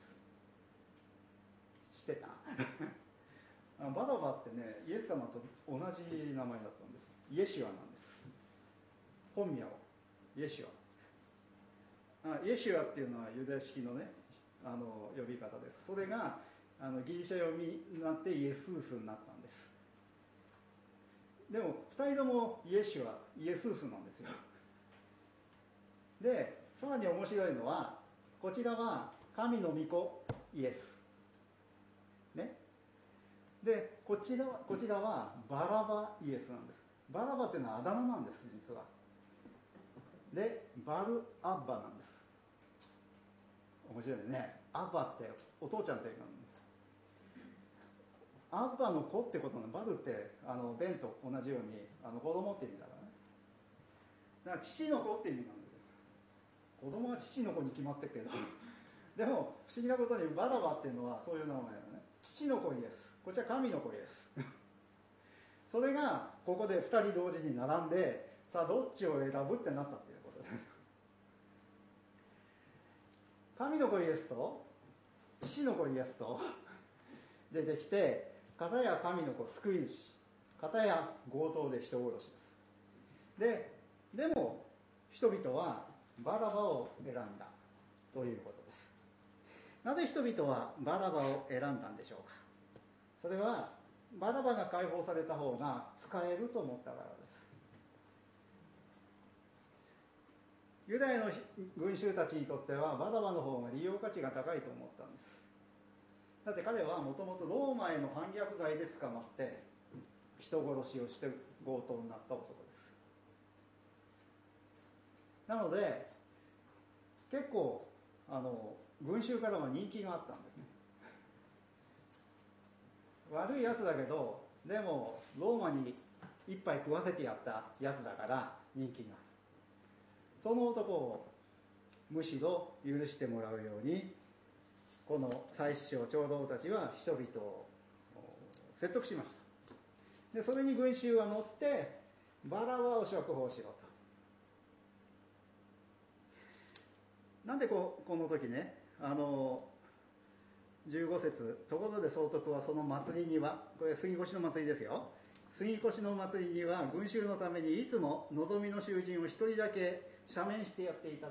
知ってた？バラバってね、イエス様と同じ名前だったんです。イエシュアなんです。本名イエシュア。あイエシュアっていうのはユダヤ式のね、あの呼び方です。それがあのギリシャ読みになってイエスースになったんです。でもふたりともイエシュア、イエスースなんですよ。で、さらに面白いのは、こちらは神の御子イエスね。で、こちらこちらはバラバイエスなんです。バラバっていうのはあだ名なんです、実は。で、バルアッバなんです。面白いね。アッバってお父ちゃんっていうの。アッバの子ってことのバルってあのベンと同じようにあの子供って意味だからね。だから父の子って意味なんですよ。子供は父の子に決まってるけどでも不思議なことにバラバっていうのはそういう名前だね。父の子イエス、こっちは神の子イエスそれがここでふたり同時に並んで、さあどっちを選ぶってなったっていうことです神の子イエスと父の子イエスと出てきて、片や神の子救い主、片や強盗で人殺しです。で、でも人々はバラバを選んだということです。なぜ人々はバラバを選んだんでしょうか。それはバラバが解放された方が使えると思ったからです。ユダヤの群衆たちにとってはバラバの方が利用価値が高いと思ったんです。だって彼はもともとローマへの反逆罪で捕まって人殺しをして強盗になった男です。なので結構あの群衆からは人気があったんですね。悪いやつだけど、でもローマに一杯食わせてやったやつだから人気がある。その男をむしろ許してもらうように、この祭司長長老たちは人々を説得しました。でそれに群衆は乗ってバラバを釈放しろと。なんで こ, この時ね、あのじゅうご節、ところで総督はその祭りには、これ杉越の祭りですよ、杉越の祭りには群衆のためにいつも望みの囚人を一人だけ赦免してやっていた。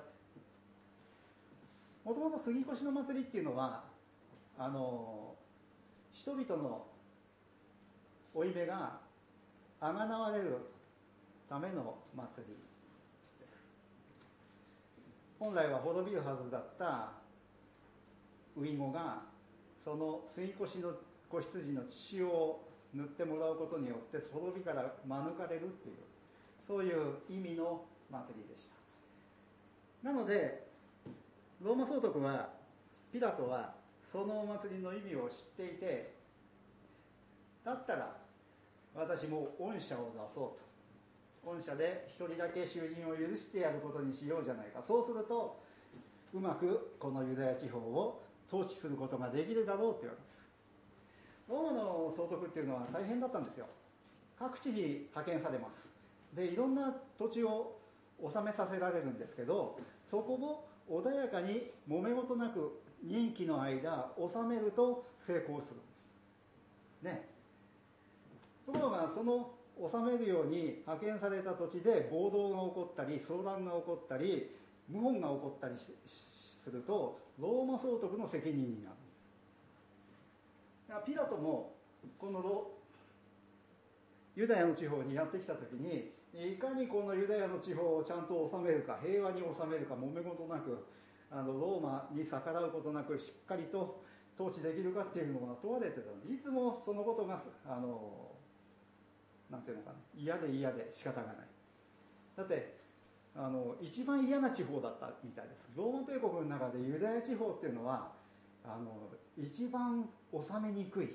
もともと杉越の祭りっていうのはあの人々の負い目があがなわれるための祭りです。本来は滅びるはずだったウイゴがその杉越の子羊の血を塗ってもらうことによって滅びから免れるっていう、そういう意味の祭りでした。なのでローマ総督は、ピラトはそのお祭りの意味を知っていて、だったら私も恩赦を出そうと、恩赦で一人だけ囚人を許してやることにしようじゃないか、そうするとうまくこのユダヤ地方を統治することができるだろうというわけです。ローマの総督っていうのは大変だったんですよ。各地に派遣されます。でいろんな土地を治めさせられるんですけど、そこを穏やかに揉め事なく任期の間治めると成功するんですね。ところがその治めるように派遣された土地で暴動が起こったり騒乱が起こったり謀反が起こったりするとローマ総督の責任になる。ピラトもこのロユダヤの地方にやってきた時に、いかにこのユダヤの地方をちゃんと治めるか、平和に治めるか、揉め事なくあのローマに逆らうことなくしっかりと統治できるかっていうのが問われてたので、いつもそのことがあのなんていうのかな、嫌で嫌で仕方がない。だってあの一番嫌な地方だったみたいです。ローマ帝国の中でユダヤ地方っていうのはあの一番治めにくい。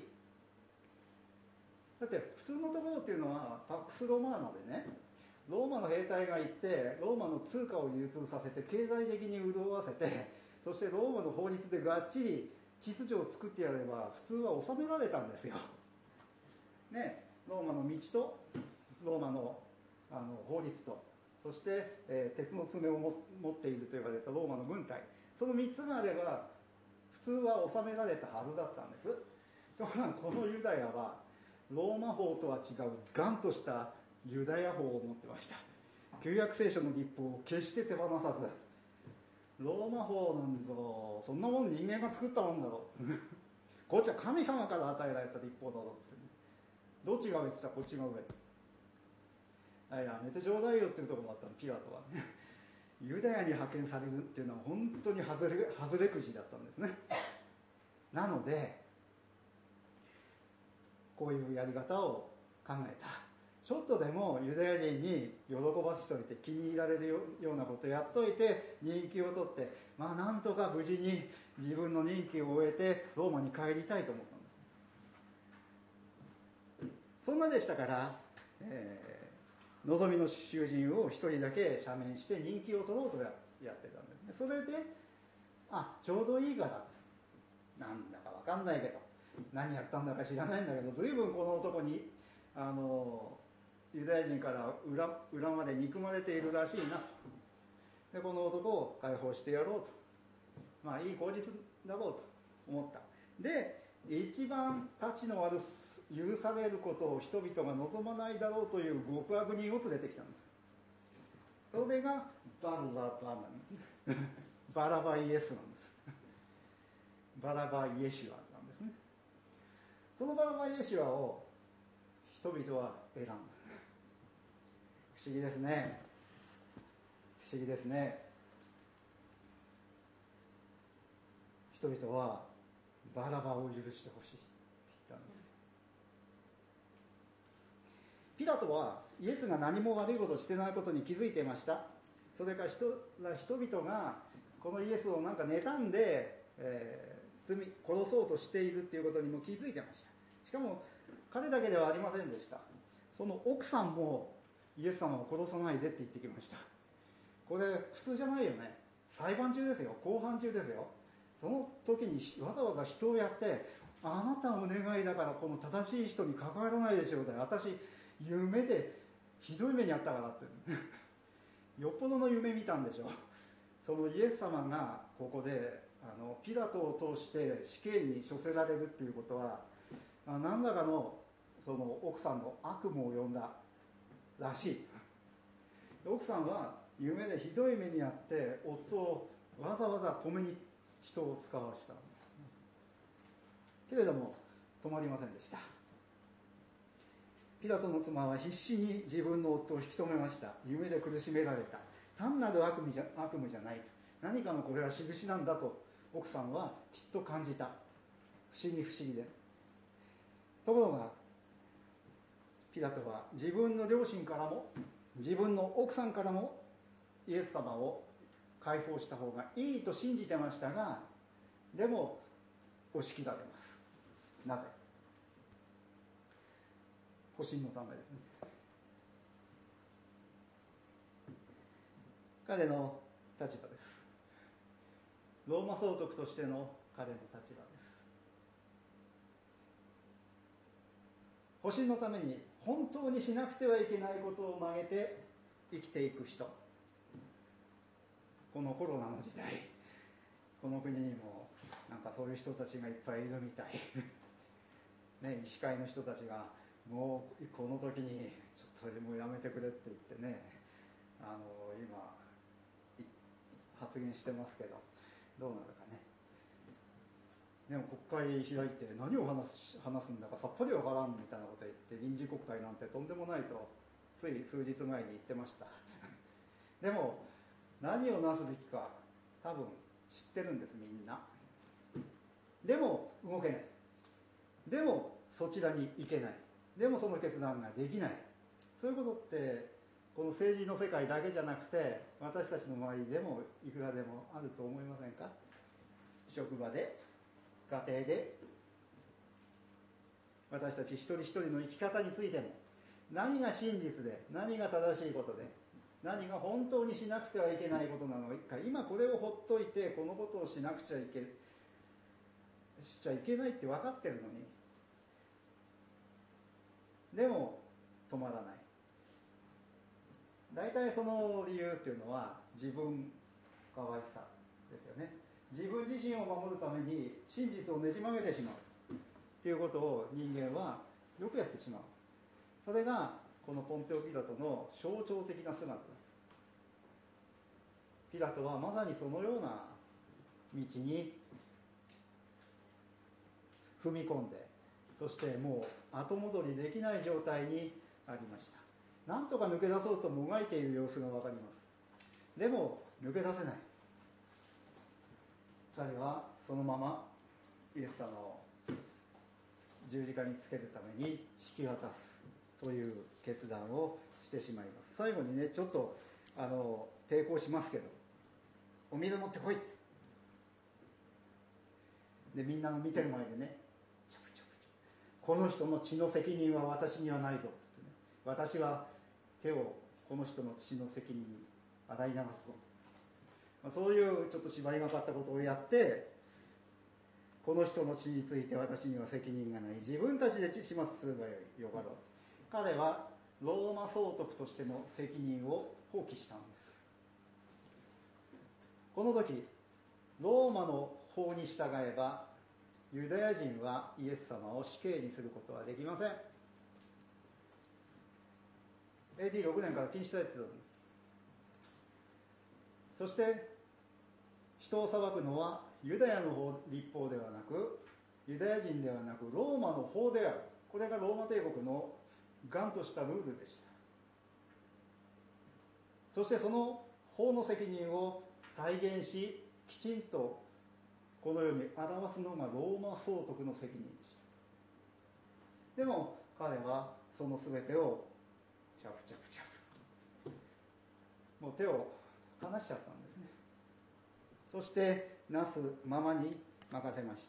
だって普通のところっていうのはパックスロマーナでね、ローマの兵隊が行ってローマの通貨を流通させて経済的に潤わせて、そしてローマの法律でがっちり秩序を作ってやれば普通は治められたんですよ、ね、ローマの道とローマ の, あの法律と、そして、えー、鉄の爪をも持っていると言われたローマの軍隊、そのみっつがあれば普通は治められたはずだったんです。ところがこのユダヤはローマ法とは違うガンとしたユダヤ法を持ってました。旧約聖書の律法を決して手放さず、ローマ法なんぞそんなもん人間が作ったもんだろうこっちは神様から与えられた律法だろうですよね。どっちが上って言ったらこっちが上だ。やめてちょうだいよっていうところだったの、ピラトはねユダヤに派遣されるっていうのは本当に外れ、外れくじだったんですね。なのでこういうやり方を考えた。ちょっとでもユダヤ人に喜ばせておいて気に入られるようなことをやっといて人気を取って、まあなんとか無事に自分の任期を終えてローマに帰りたいと思ったんです。そんなでしたから、えー、望みの囚人を一人だけ赦免して人気を取ろうとやってたんですね。それであちょうどいいからなんだか分かんないけど何やったんだか知らないんだけど、随分この男にあのユダヤ人から 裏, 裏まで憎まれているらしいなと。でこの男を解放してやろうと、まあいい口実だろうと思った。で一番たちの悪許されることを人々が望まないだろうという極悪人を連れてきたんです。それがバラバなんですねバラバイエスなんです。バラバイエシュアなんですね。そのバラバイエシュアを人々は選んだ。不思議ですね。不思議ですね。人々はバラバを許してほしいって言ったんです。ピラトはイエスが何も悪いことをしてないことに気づいていました。それから 人, 人々がこのイエスをなんか妬んで、えー、罪殺そうとしているっていうことにも気づいてました。しかも彼だけではありませんでした。その奥さんもイエス様を殺さないでって言ってきました。これ普通じゃないよね。裁判中ですよ、公判中ですよ。その時にわざわざ人をやって、あなたお願いだからこの正しい人に関わらないでしょうだよ、私夢でひどい目にあったからってよっぽどの夢見たんでしょう。そのイエス様がここであのピラトを通して死刑に処せられるっていうことは、何らかのその奥さんの悪夢を呼んだらしい。奥さんは夢でひどい目にあって夫をわざわざ止めに人を使わしたんですけれども止まりませんでした。ピラトの妻は必死に自分の夫を引き止めました。夢で苦しめられた、単なる悪夢じゃ、悪夢じゃないと、何かのこれは印なんだと奥さんはきっと感じた。不思議不思議で。ところがピラトは自分の両親からも自分の奥さんからもイエス様を解放した方がいいと信じてましたが、でも押し切られます。なぜ？保身のためですね。彼の立場です。ローマ総督としての彼の立場です。保身のために本当にしなくてはいけないことを曲げて生きていく人、このコロナの時代、この国にもなんかそういう人たちがいっぱいいるみたいね、医師会の人たちがもうこの時にちょっともうやめてくれって言ってね、あの今発言してますけど、どうなるかね。でも国会開いて何を話す、話すんだかさっぱりわからんみたいなこと言って臨時国会なんてとんでもないとつい数日前に言ってましたでも何をなすべきか多分知ってるんです、みんな。でも動けない、でもそちらに行けない、でもその決断ができない。そういうことってこの政治の世界だけじゃなくて私たちの周りでもいくらでもあると思いませんか？職場で、家庭で、私たち一人一人の生き方についても何が真実で何が正しいことで何が本当にしなくてはいけないことなのか、今これをほっといてこのことをしなくちゃいけしちゃいけないって分かってるのに、でも止まらない。大体その理由っていうのは自分可愛さですよね。自分自身を守るために真実をねじ曲げてしまうということを人間はよくやってしまう。それがこのポンテオ・ピラトの象徴的な姿です。ピラトはまさにそのような道に踏み込んで、そしてもう後戻りできない状態にありました。なんとか抜け出そうともがいている様子が分かります。でも抜け出せない。彼はそのままイエス様を十字架につけるために引き渡すという決断をしてしまいます。最後にね、ちょっとあの抵抗しますけど、お水持ってこいってで、みんなの見てる前でね、ちょぶちょぶちょぶ、この人の血の責任は私にはないぞって、ね、私は手をこの人の血の責任に洗い流すぞ、まあ、そういうちょっと芝居がかったことをやって、この人の血について私には責任がない、自分たちで始末すればよかろう。彼はローマ総督としての責任を放棄したんです。この時ローマの法に従えばユダヤ人はイエス様を死刑にすることはできません。 エーディーろく 年から禁止されているんです。そして人を裁くのはユダヤの法立法ではなく、ユダヤ人ではなくローマの法である。これがローマ帝国の頑としたルールでした。そしてその法の責任を体現し、きちんとこのように表すのがローマ総督の責任でした。でも彼はその全てをチャプチャプチャプ、もう手を離しちゃったんですね。そしてなすままに任せました。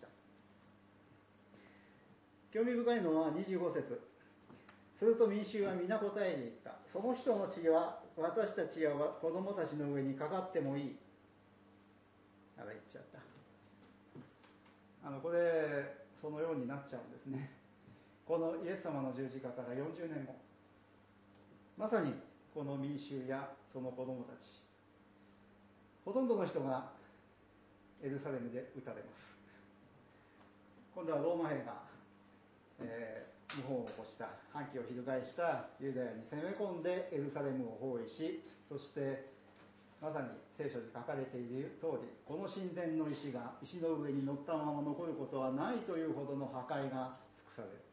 興味深いのはにじゅうご節。すると民衆は皆答えに言った。その人の血は私たちや子供たちの上にかかってもいい。あら言っちゃった。あのこれそのようになっちゃうんですね。このイエス様の十字架からよんじゅうねんご、まさにこの民衆やその子供たち、ほとんどの人がエルサレムで撃たれます。今度はローマ兵が、えー、謀反を起こした、反旗を翻したユダヤに攻め込んでエルサレムを包囲し、そしてまさに聖書に書かれている通り、この神殿の石が石の上に乗ったまま残ることはないというほどの破壊が尽くされる。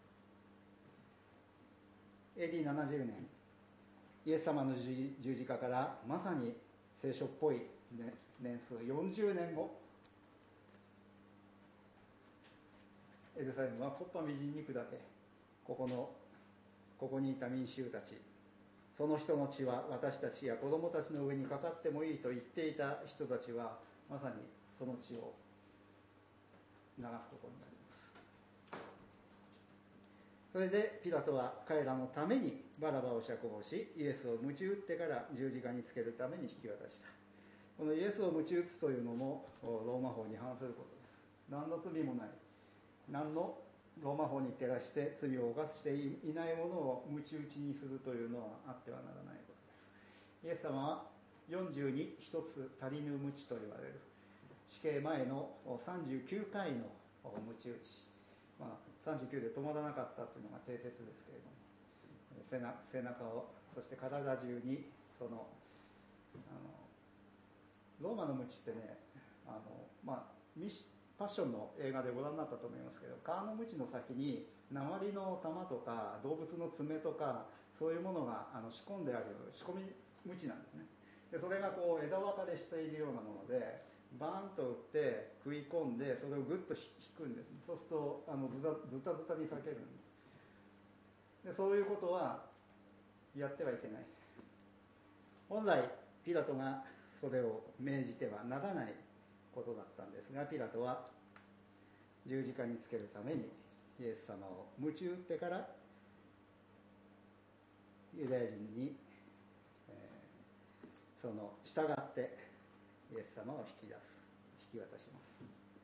エーディーななじゅう 年、イエス様の十字架からまさに聖書っぽい年数よんじゅうねんご、エルサレムは木っ端みじんに砕け、ここのここにいた民衆たち、 その人の血は私たちや子供たちの上にかかってもいいと言っていた人たちはまさにその血を流すことになります。それでピラトは彼らのためにバラバを釈放し、イエスを鞭打ってから十字架につけるために引き渡した。このイエスを鞭打つというのもローマ法に反することです。何の罪もない、何のローマ法に照らして罪を犯していないものを鞭打ちにするというのはあってはならないことです。イエス様はよんじゅうに一つ足りぬ鞭と言われる死刑前のさんじゅうきゅうかいの鞭打ち、まあ、さんじゅうきゅうで止まらなかったというのが定説ですけれども、背中、背中をそして体中にそのあのローマの鞭ってね、あの、まあ、ミシパッションの映画でご覧になったと思いますけど、革の鞭の先に鉛の玉とか動物の爪とかそういうものがあの仕込んである仕込み鞭なんですね。でそれがこう枝分かれしているようなものでバーンと打って食い込んでそれをグッと引くんですね。そうするとあのズタズタズタに裂けるんです。でそういうことはやってはいけない。本来ピラトがそれを命じてはならないことだったんですが、ピラトは十字架につけるためにイエス様を鞭打ってからユダヤ人に、えー、その従ってイエス様を引き出す引き渡します。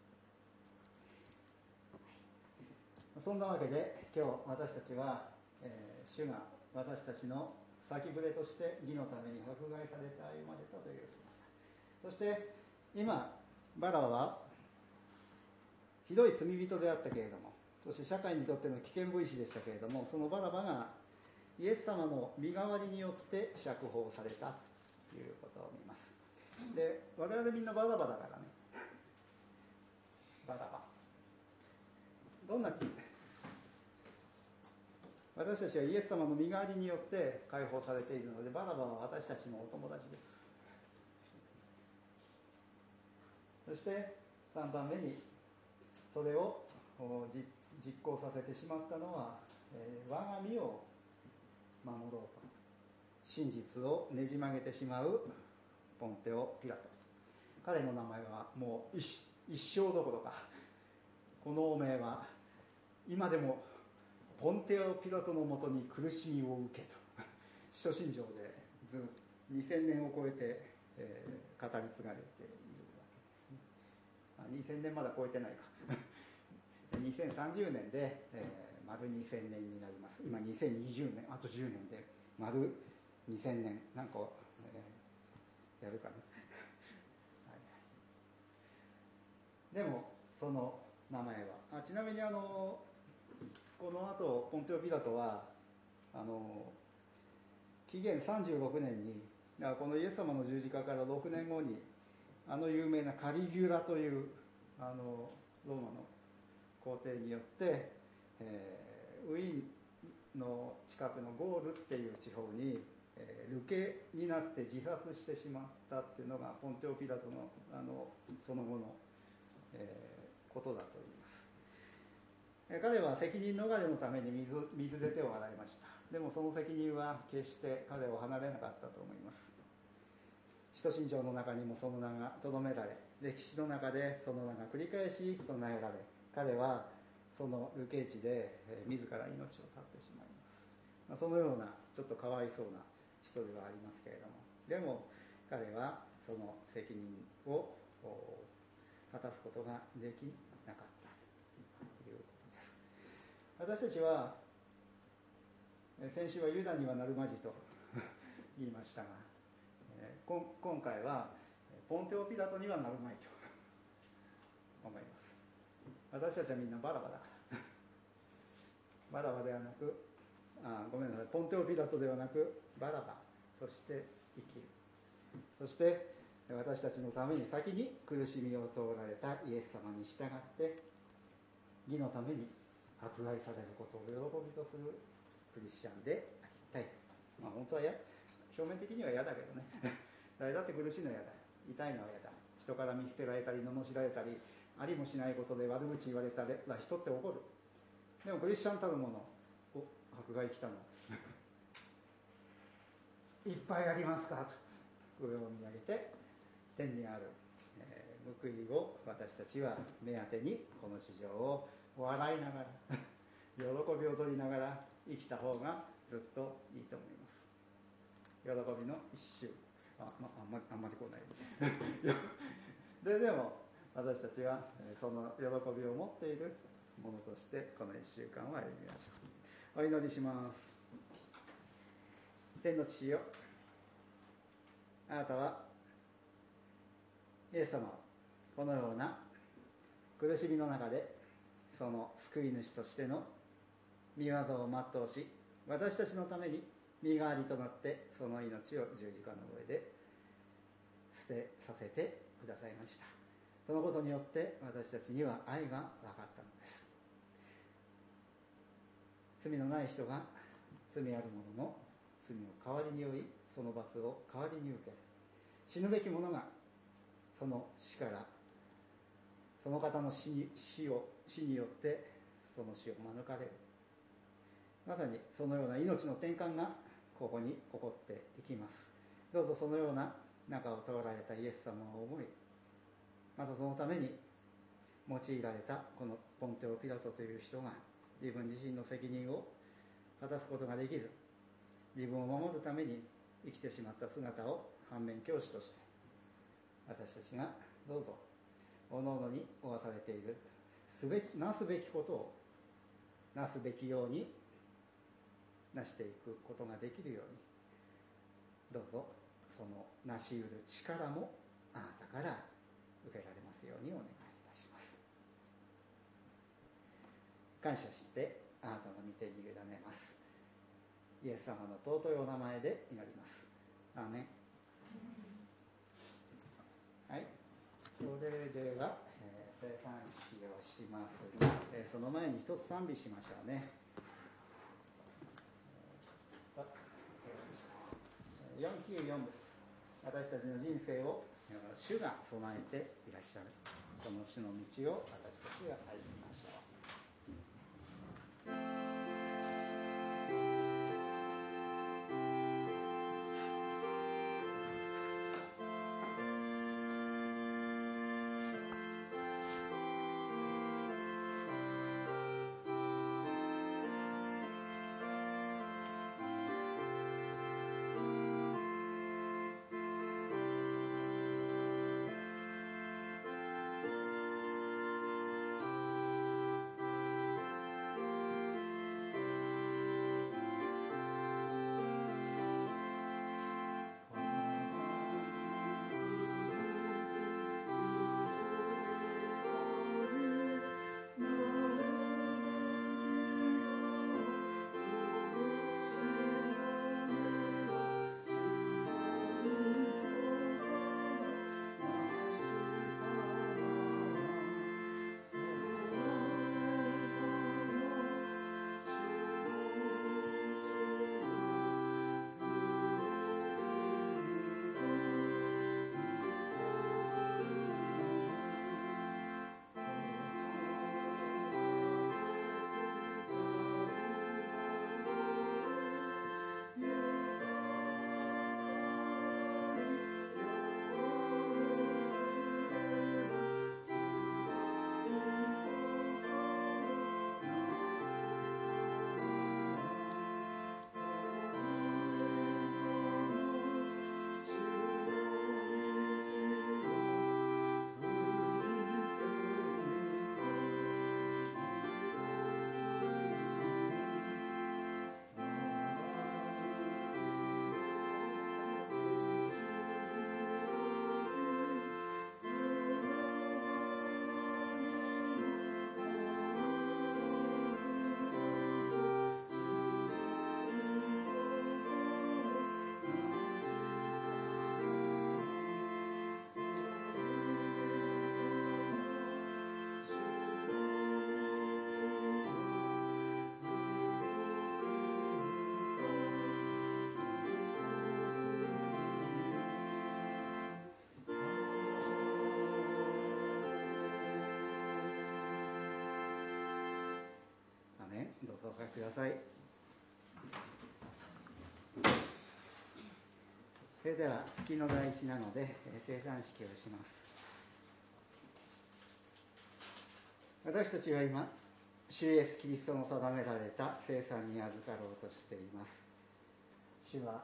そんなわけで今日私たちは、えー、主が私たちの先触れとして義のために迫害されて歩まれたという姿、そして今バラバはひどい罪人であったけれども、そして社会にとっての危険分子でしたけれども、そのバラバがイエス様の身代わりによって釈放されたということを見ます。で我々みんなバラバだからね、バラバどんな気私たちはイエス様の身代わりによって解放されているので、バラバは私たちのお友達です。そしてさんばんめにそれを実行させてしまったのは、えー、我が身を守ろうと真実をねじ曲げてしまうポンテオ・ピラト。彼の名前はもう 一, 一生どころか、このお名は今でもポンテオ・ピラトのもとに苦しみを受けと使徒信条でずっとにせんねんを超えて、えー、語り継がれているわけですね。にせんねんまだ超えてないかにせんさんじゅうねんで、えー、丸にせんねんになります。今にせんにじゅうねん、あとじゅうねんで丸にせんねんなんか、えー、やるかなはい、でもその名前はあちなみにあのこの後ポンテオ・ピラトはあの紀元さんじゅうろくねんにこのイエス様の十字架からろくねんごにあの有名なカリギュラというあのローマの皇帝によって、えー、ウィーンの近くのゴールっていう地方に、えー、流刑になって自殺してしまったっていうのがポンテオ・ピラトの、あのその後の、えー、ことだと言います。彼は責任逃れのために 水, 水で手を洗いました。でもその責任は決して彼を離れなかったと思います。使徒信条の中にもその名が留められ、歴史の中でその名が繰り返し唱えられ、彼はその流刑地で自ら命を絶ってしまいます。そのようなちょっとかわいそうな人ではありますけれども、でも彼はその責任を果たすことができなかったということです。私たちは先週はユダにはなるまじと言いましたが、今回はポンテオ・ピラトにはなるまいと思います。私たちはみんなバラバだからバラバではなくあごめんなさいポンテオ・ピラトではなくバラバとして生きる。そして私たちのために先に苦しみを通られたイエス様に従って義のために迫害されることを喜びとするクリスチャンでありたい。まあ本当はや表面的には嫌だけどね誰だって苦しいのは嫌だ、痛いのは嫌だ、人から見捨てられたり罵られたりありもしないことで悪口言われたら人って怒る。でもクリスチャンたるものを迫害来たのいっぱいありますかと上を見上げて、天にある、えー、報いを私たちは目当てにこの地上を笑いながら喜び踊りながら生きた方がずっといいと思います。喜びの一周、あ、まあんまりあんまり来ないででも私たちはその喜びを持っているものとしてこのいっしゅうかんを歩みましょう。お祈りします。天の父よ、あなたはイエス様をこのような苦しみの中でその救い主としての御業を全うし、私たちのために身代わりとなってその命を十字架の上で捨てさせてくださいました。そのことによって私たちには愛が分かったのです。罪のない人が罪ある者の罪を代わりに負い、その罰を代わりに受ける。死ぬべき者がその死から、その方の死に、死を死によってその死を免れる。まさにそのような命の転換がここに起こっていきます。どうぞそのような中を通られたイエス様を思い、またそのために用いられたこのポンテオ・ピラトという人が自分自身の責任を果たすことができず、自分を守るために生きてしまった姿を反面教師として、私たちがどうぞおのおのに負わされているすべきなすべきことをなすべきようになしていくことができるように、どうぞそのなし得る力もあなたから受けられますようにお願いいたします。感謝してあなたの御手に委ねます。イエス様の尊いお名前で祈ります。アーメン。はい、それでは、えー、生産式をしますが、えー、その前に一つ賛美しましょうね。よんきゅうよんです。私たちの人生を主が備えていらっしゃる、その主の道を私たちが歩みましょう。どうぞお書きください。 それでは月の第一なので生産式をします。私たちは今、主イエスキリストの定められた生産に預かろうとしています。主は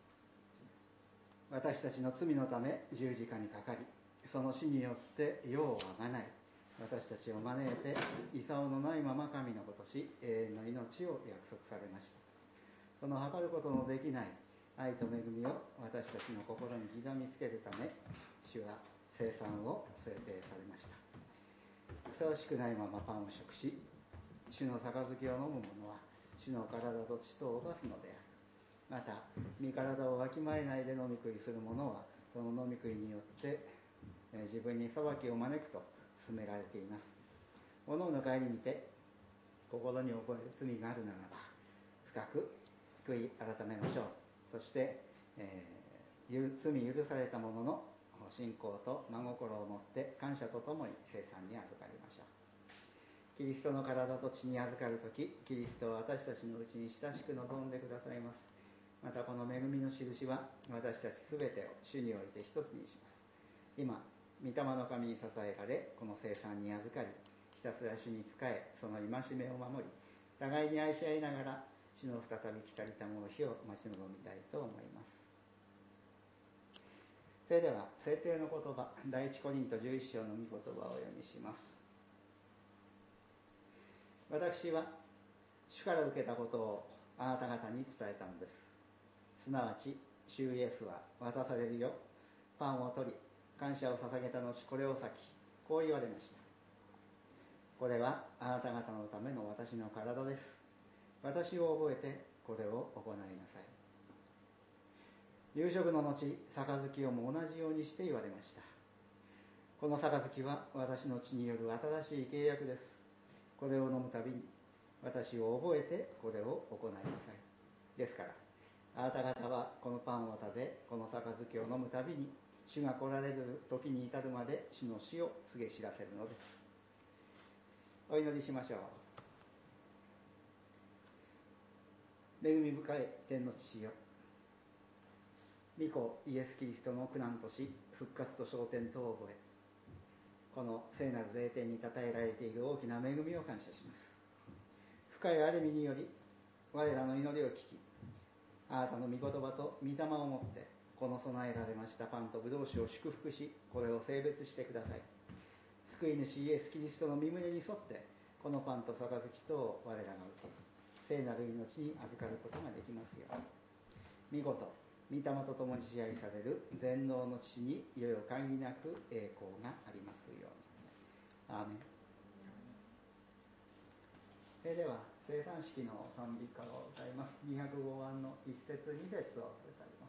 私たちの罪のため十字架にかかり、その死によって世をあがない私たちを招いて、功のないまま神の子とし永遠の命を約束されました。その計ることのできない愛と恵みを私たちの心に刻みつけるため、主は聖餐を制定されました。ふさわしくないままパンを食し、主の杯を飲む者は主の体と血とを犯すのである。また身体をわきまえないで飲み食いする者はその飲み食いによって自分に裁きを招くと勧められています。おのおの顧みて心に覚える罪があるならば深く悔い改めましょう。そして、えー、罪許された者の信仰と真心を持って感謝とともに聖餐に預かりましょう。キリストの体と血に預かるとき、キリストは私たちのうちに親しく望んでくださいます。またこの恵みの印は私たちすべてを主において一つにします。今、御霊の神に支えられ、この聖餐に預かり、ひたすら主に仕え、その戒めを守り、互いに愛し合いながら主の再び来たりたもの日を待ち望みたいと思います。それでは聖典の言葉、第一コリントじゅういっ章の御言葉をお読みします。私は主から受けたことをあなた方に伝えたのです。すなわち主イエスは渡されるよパンを取り感謝を捧げた後、これを裂きこう言われました。これはあなた方のための私の体です。私を覚えてこれを行いなさい。夕食の後、杯をも同じようにして言われました。この杯は私の血による新しい契約です。これを飲むたびに私を覚えてこれを行いなさい。ですからあなた方はこのパンを食べ、この杯を飲むたびに主が来られる時に至るまで主の死を告げ知らせるのです。お祈りしましょう。恵み深い天の父よ、御子イエス・キリストの苦難と死、復活と昇天とを覚え、この聖なる霊典に称えられている大きな恵みを感謝します。深い憐れみにより我らの祈りを聞き、あなたの御言葉と御霊をもってこの備えられましたパンとブドウ酒を祝福し、これを聖別してください。救い主イエス・キリストの御胸に沿ってこのパンと杯とを我らが受け、聖なる命に預かることができますように。見事御霊と共に支配される全能の父にいよいよ限りなく栄光がありますように。アーメン。それでは聖餐式の賛美歌を歌います。にひゃくごばんのいち節に節を歌います。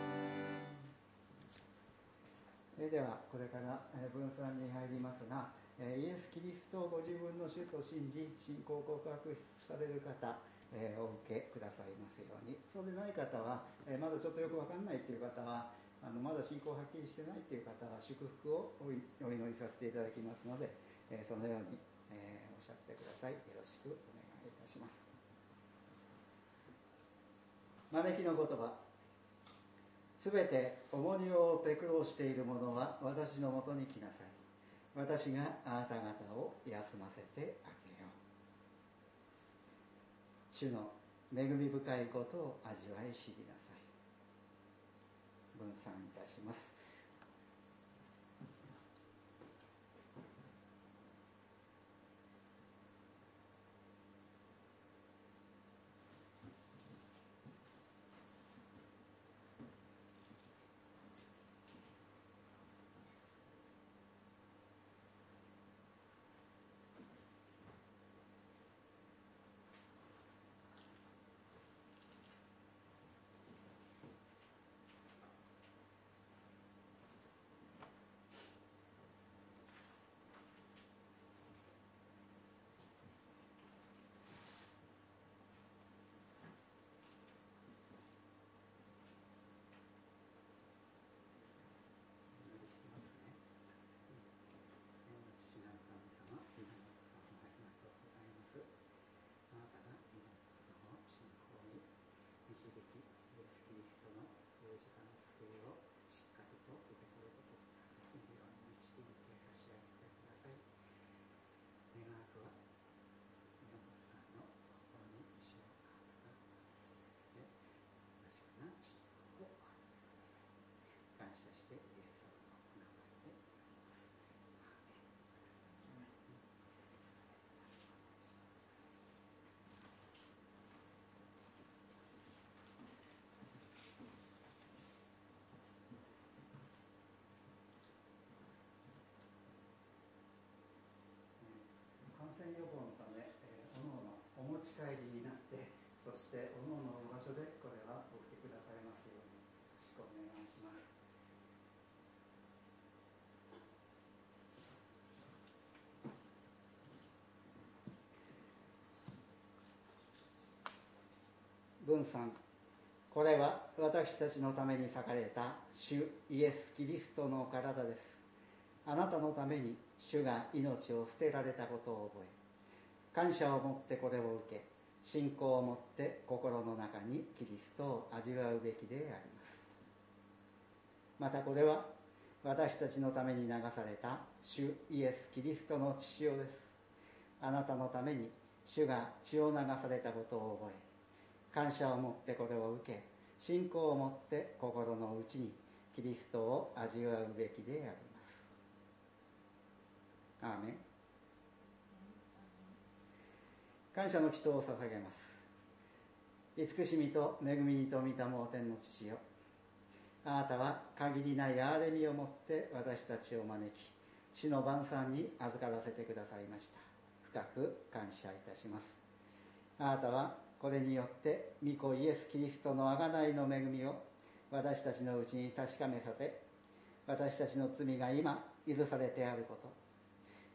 それではこれから分散に入りますが、 イエス・キリストをご自分の主と信じ信仰を告白される方、えー、お受けくださいますように。そうでない方は、えー、まだちょっとよく分かんないという方は、あのまだ信仰はっきりしてないという方は祝福をお祈りさせていただきますので、えー、そのように、えー、おっしゃってください。よろしくお願いいたします。招きの言葉。すべて重荷を負って苦労している者は私のもとに来なさい。私があなた方を休ませてあげよう。主の恵み深いことを味わい知りなさい。分散いたします。感染予防のため、えー、おのおのお持ち帰りになって、そしておのおのの場所でこれはお受けくださいますようによろしくお願いします。分散。これは私たちのために裂かれた主イエス・キリストの体です。あなたのために主が命を捨てられたことを覚え、感謝を持ってこれを受け、信仰を持って心の中にキリストを味わうべきであります。またこれは私たちのために流された主イエス・キリストの血潮です。あなたのために主が血を流されたことを覚え、感謝を持ってこれを受け、信仰を持って心の内にキリストを味わうべきであります。アーメン。感謝の祈祷を捧げます。慈しみと恵みに富みたもう天の父よ、あなたは限りない憐れみをもって私たちを招き、主の晩餐に預からせてくださいました。深く感謝いたします。あなたはこれによって御子イエス・キリストの贖いの恵みを私たちのうちに確かめさせ、私たちの罪が今許されてあること、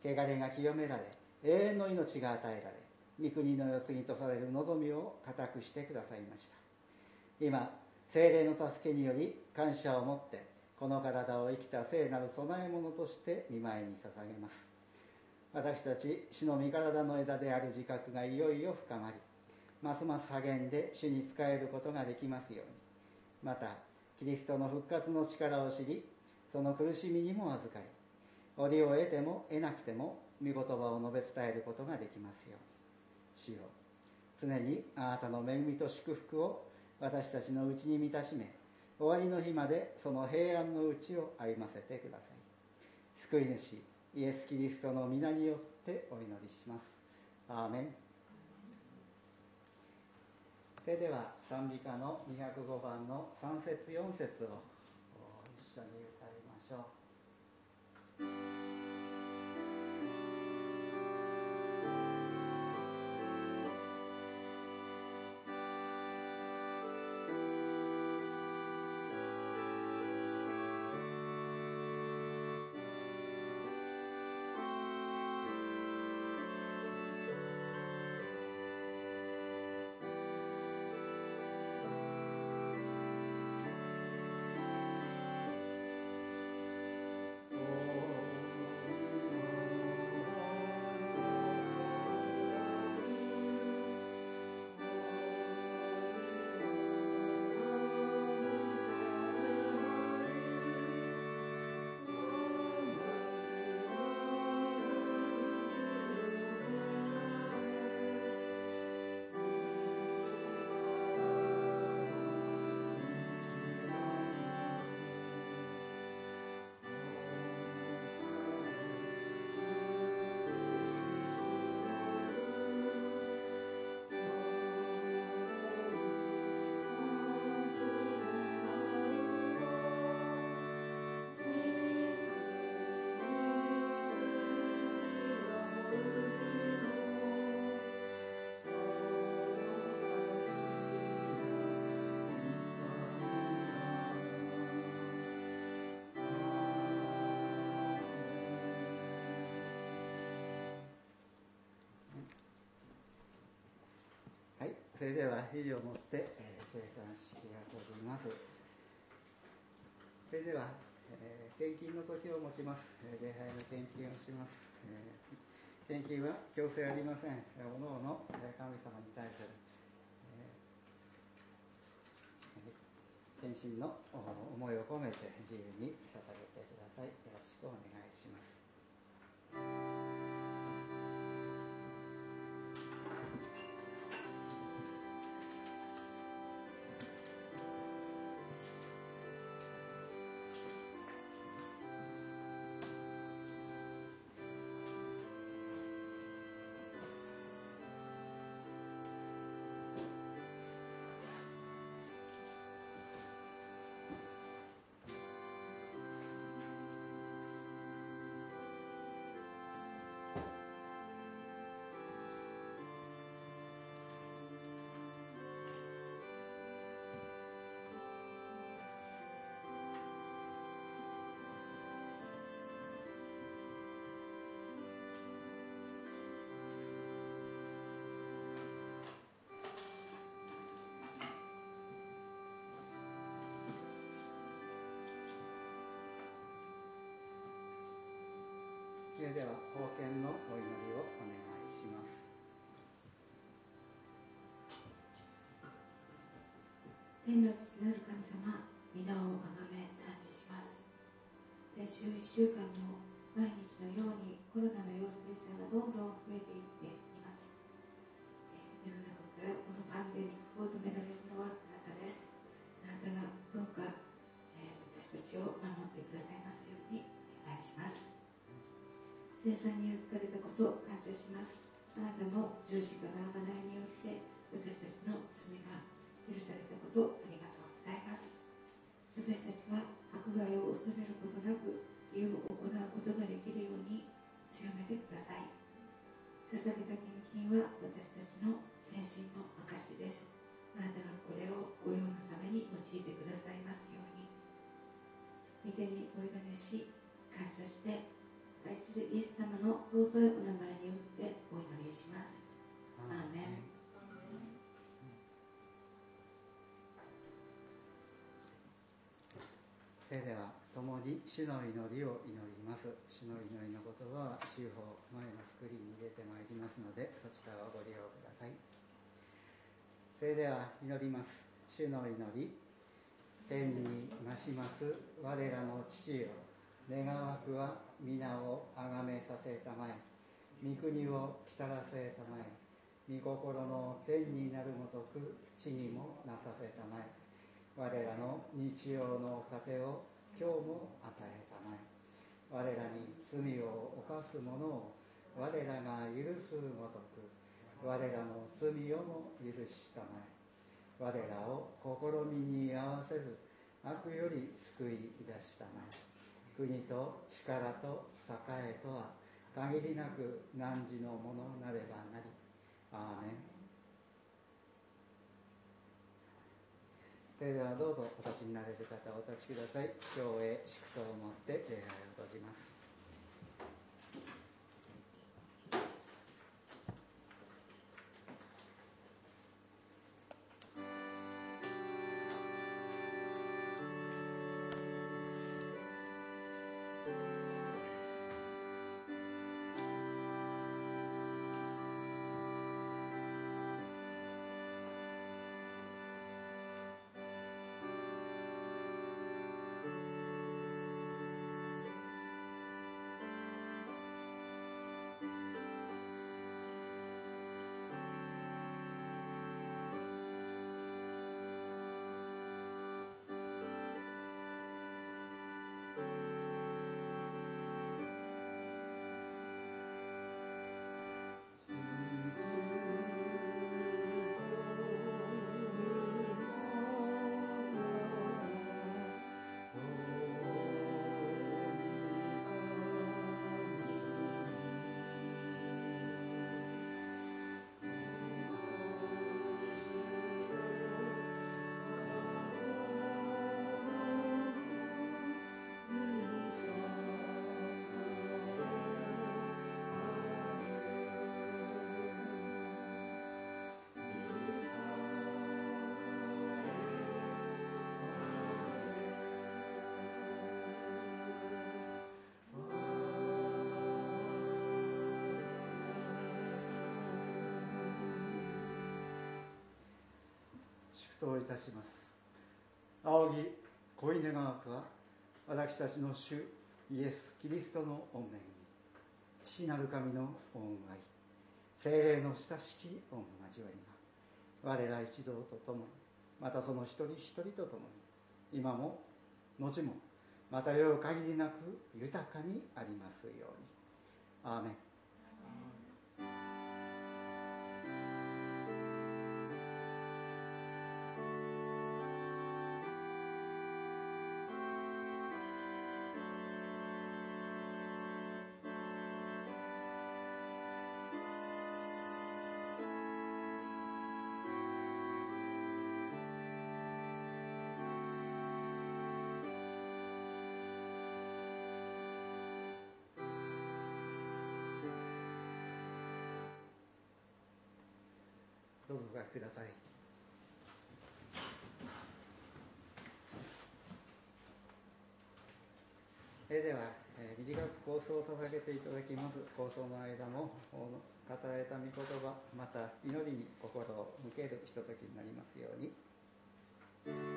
汚れが清められ、永遠の命が与えられ、御国の世継ぎとされる望みを固くしてくださいました。今、聖霊の助けにより感謝を持ってこの体を生きた聖なる供え物として御前に捧げます。私たち主の御体の枝である自覚がいよいよ深まり、ますます励んで主に仕えることができますように、またキリストの復活の力を知り、その苦しみにも預かり、折を得ても得なくても御言葉を述べ伝えることができますように。主よ、常にあなたの恵みと祝福を私たちのうちに満たしめ、終わりの日までその平安のうちを歩ませてください。救い主イエス・キリストの皆によってお祈りします。アーメン。それでは賛美歌のにひゃくごばんのさん節よん節を一緒に歌いましょう。 それでは以上をもって、えー、生産式が閉じます。それでは、えー、献金の時を持ちます。えー、礼拝の献金をします。えー、献金は強制ありません。おのおの神様に対する、えー、献身の思いを込めて自由に捧げてください。よろしくお願いします。それでは奉献のお祈りをお願いします。 天の父なる神様、皆をあがめ賛美します。先週いっしゅうかんも毎日のようにコロナの陽性者がどんどん増えていっています。世の中からこのパンデミックを止められるのはあなたです。あなたがどうか、えー、私たちを守ってくださいますようにお願いします。聖餐に預かれたことを感謝します。あなたの十字架の贖いによって私たちの罪が許されたことをありがとうございます。私たちが迫害を恐れることなく義を行うことができるように強めてください。捧げた献金は私たちの献身の証です。あなたがこれをご用のために用いてくださいますように。御手にお委ねし感謝して愛するイエス様の尊いお名前によってお祈りします。アーメン。 それでは共に主の祈りを祈ります。主の祈りの言葉は週報前のスクリーンに入れてまいりますので、そちらをご利用ください。それでは祈ります。主の祈り。天に増します我らの父よ、願わくは皆をあがめさせたまえ、御国を来たらせたまえ、御心の天になるごとく地にもなさせたまえ、我らの日曜の糧を今日も与えたまえ、我らに罪を犯す者を我らが許すごとく我らの罪をも許したまえ、我らを試みに合わせず悪より救い出したまえ、国と力と栄とは限りなく汝のものなればなり。アーメン。それではどうぞお立ちになれる方お立ちください。今日へ祝祷をもって礼拝を閉じます。 祝祷いたします。仰ぎ恋願わくは私たちの主イエス・キリストの御恵み、父なる神の御愛、聖霊の親しき御交わりが我ら一同と共に、またその一人一人と共に、今も後もまた世限りなく豊かにありますように。アーメン。どうぞお書きください。えでは、えー、短く構想を捧げていただきます。構想の間も語られた御言葉、また祈りに心を向けるひとときになりますように。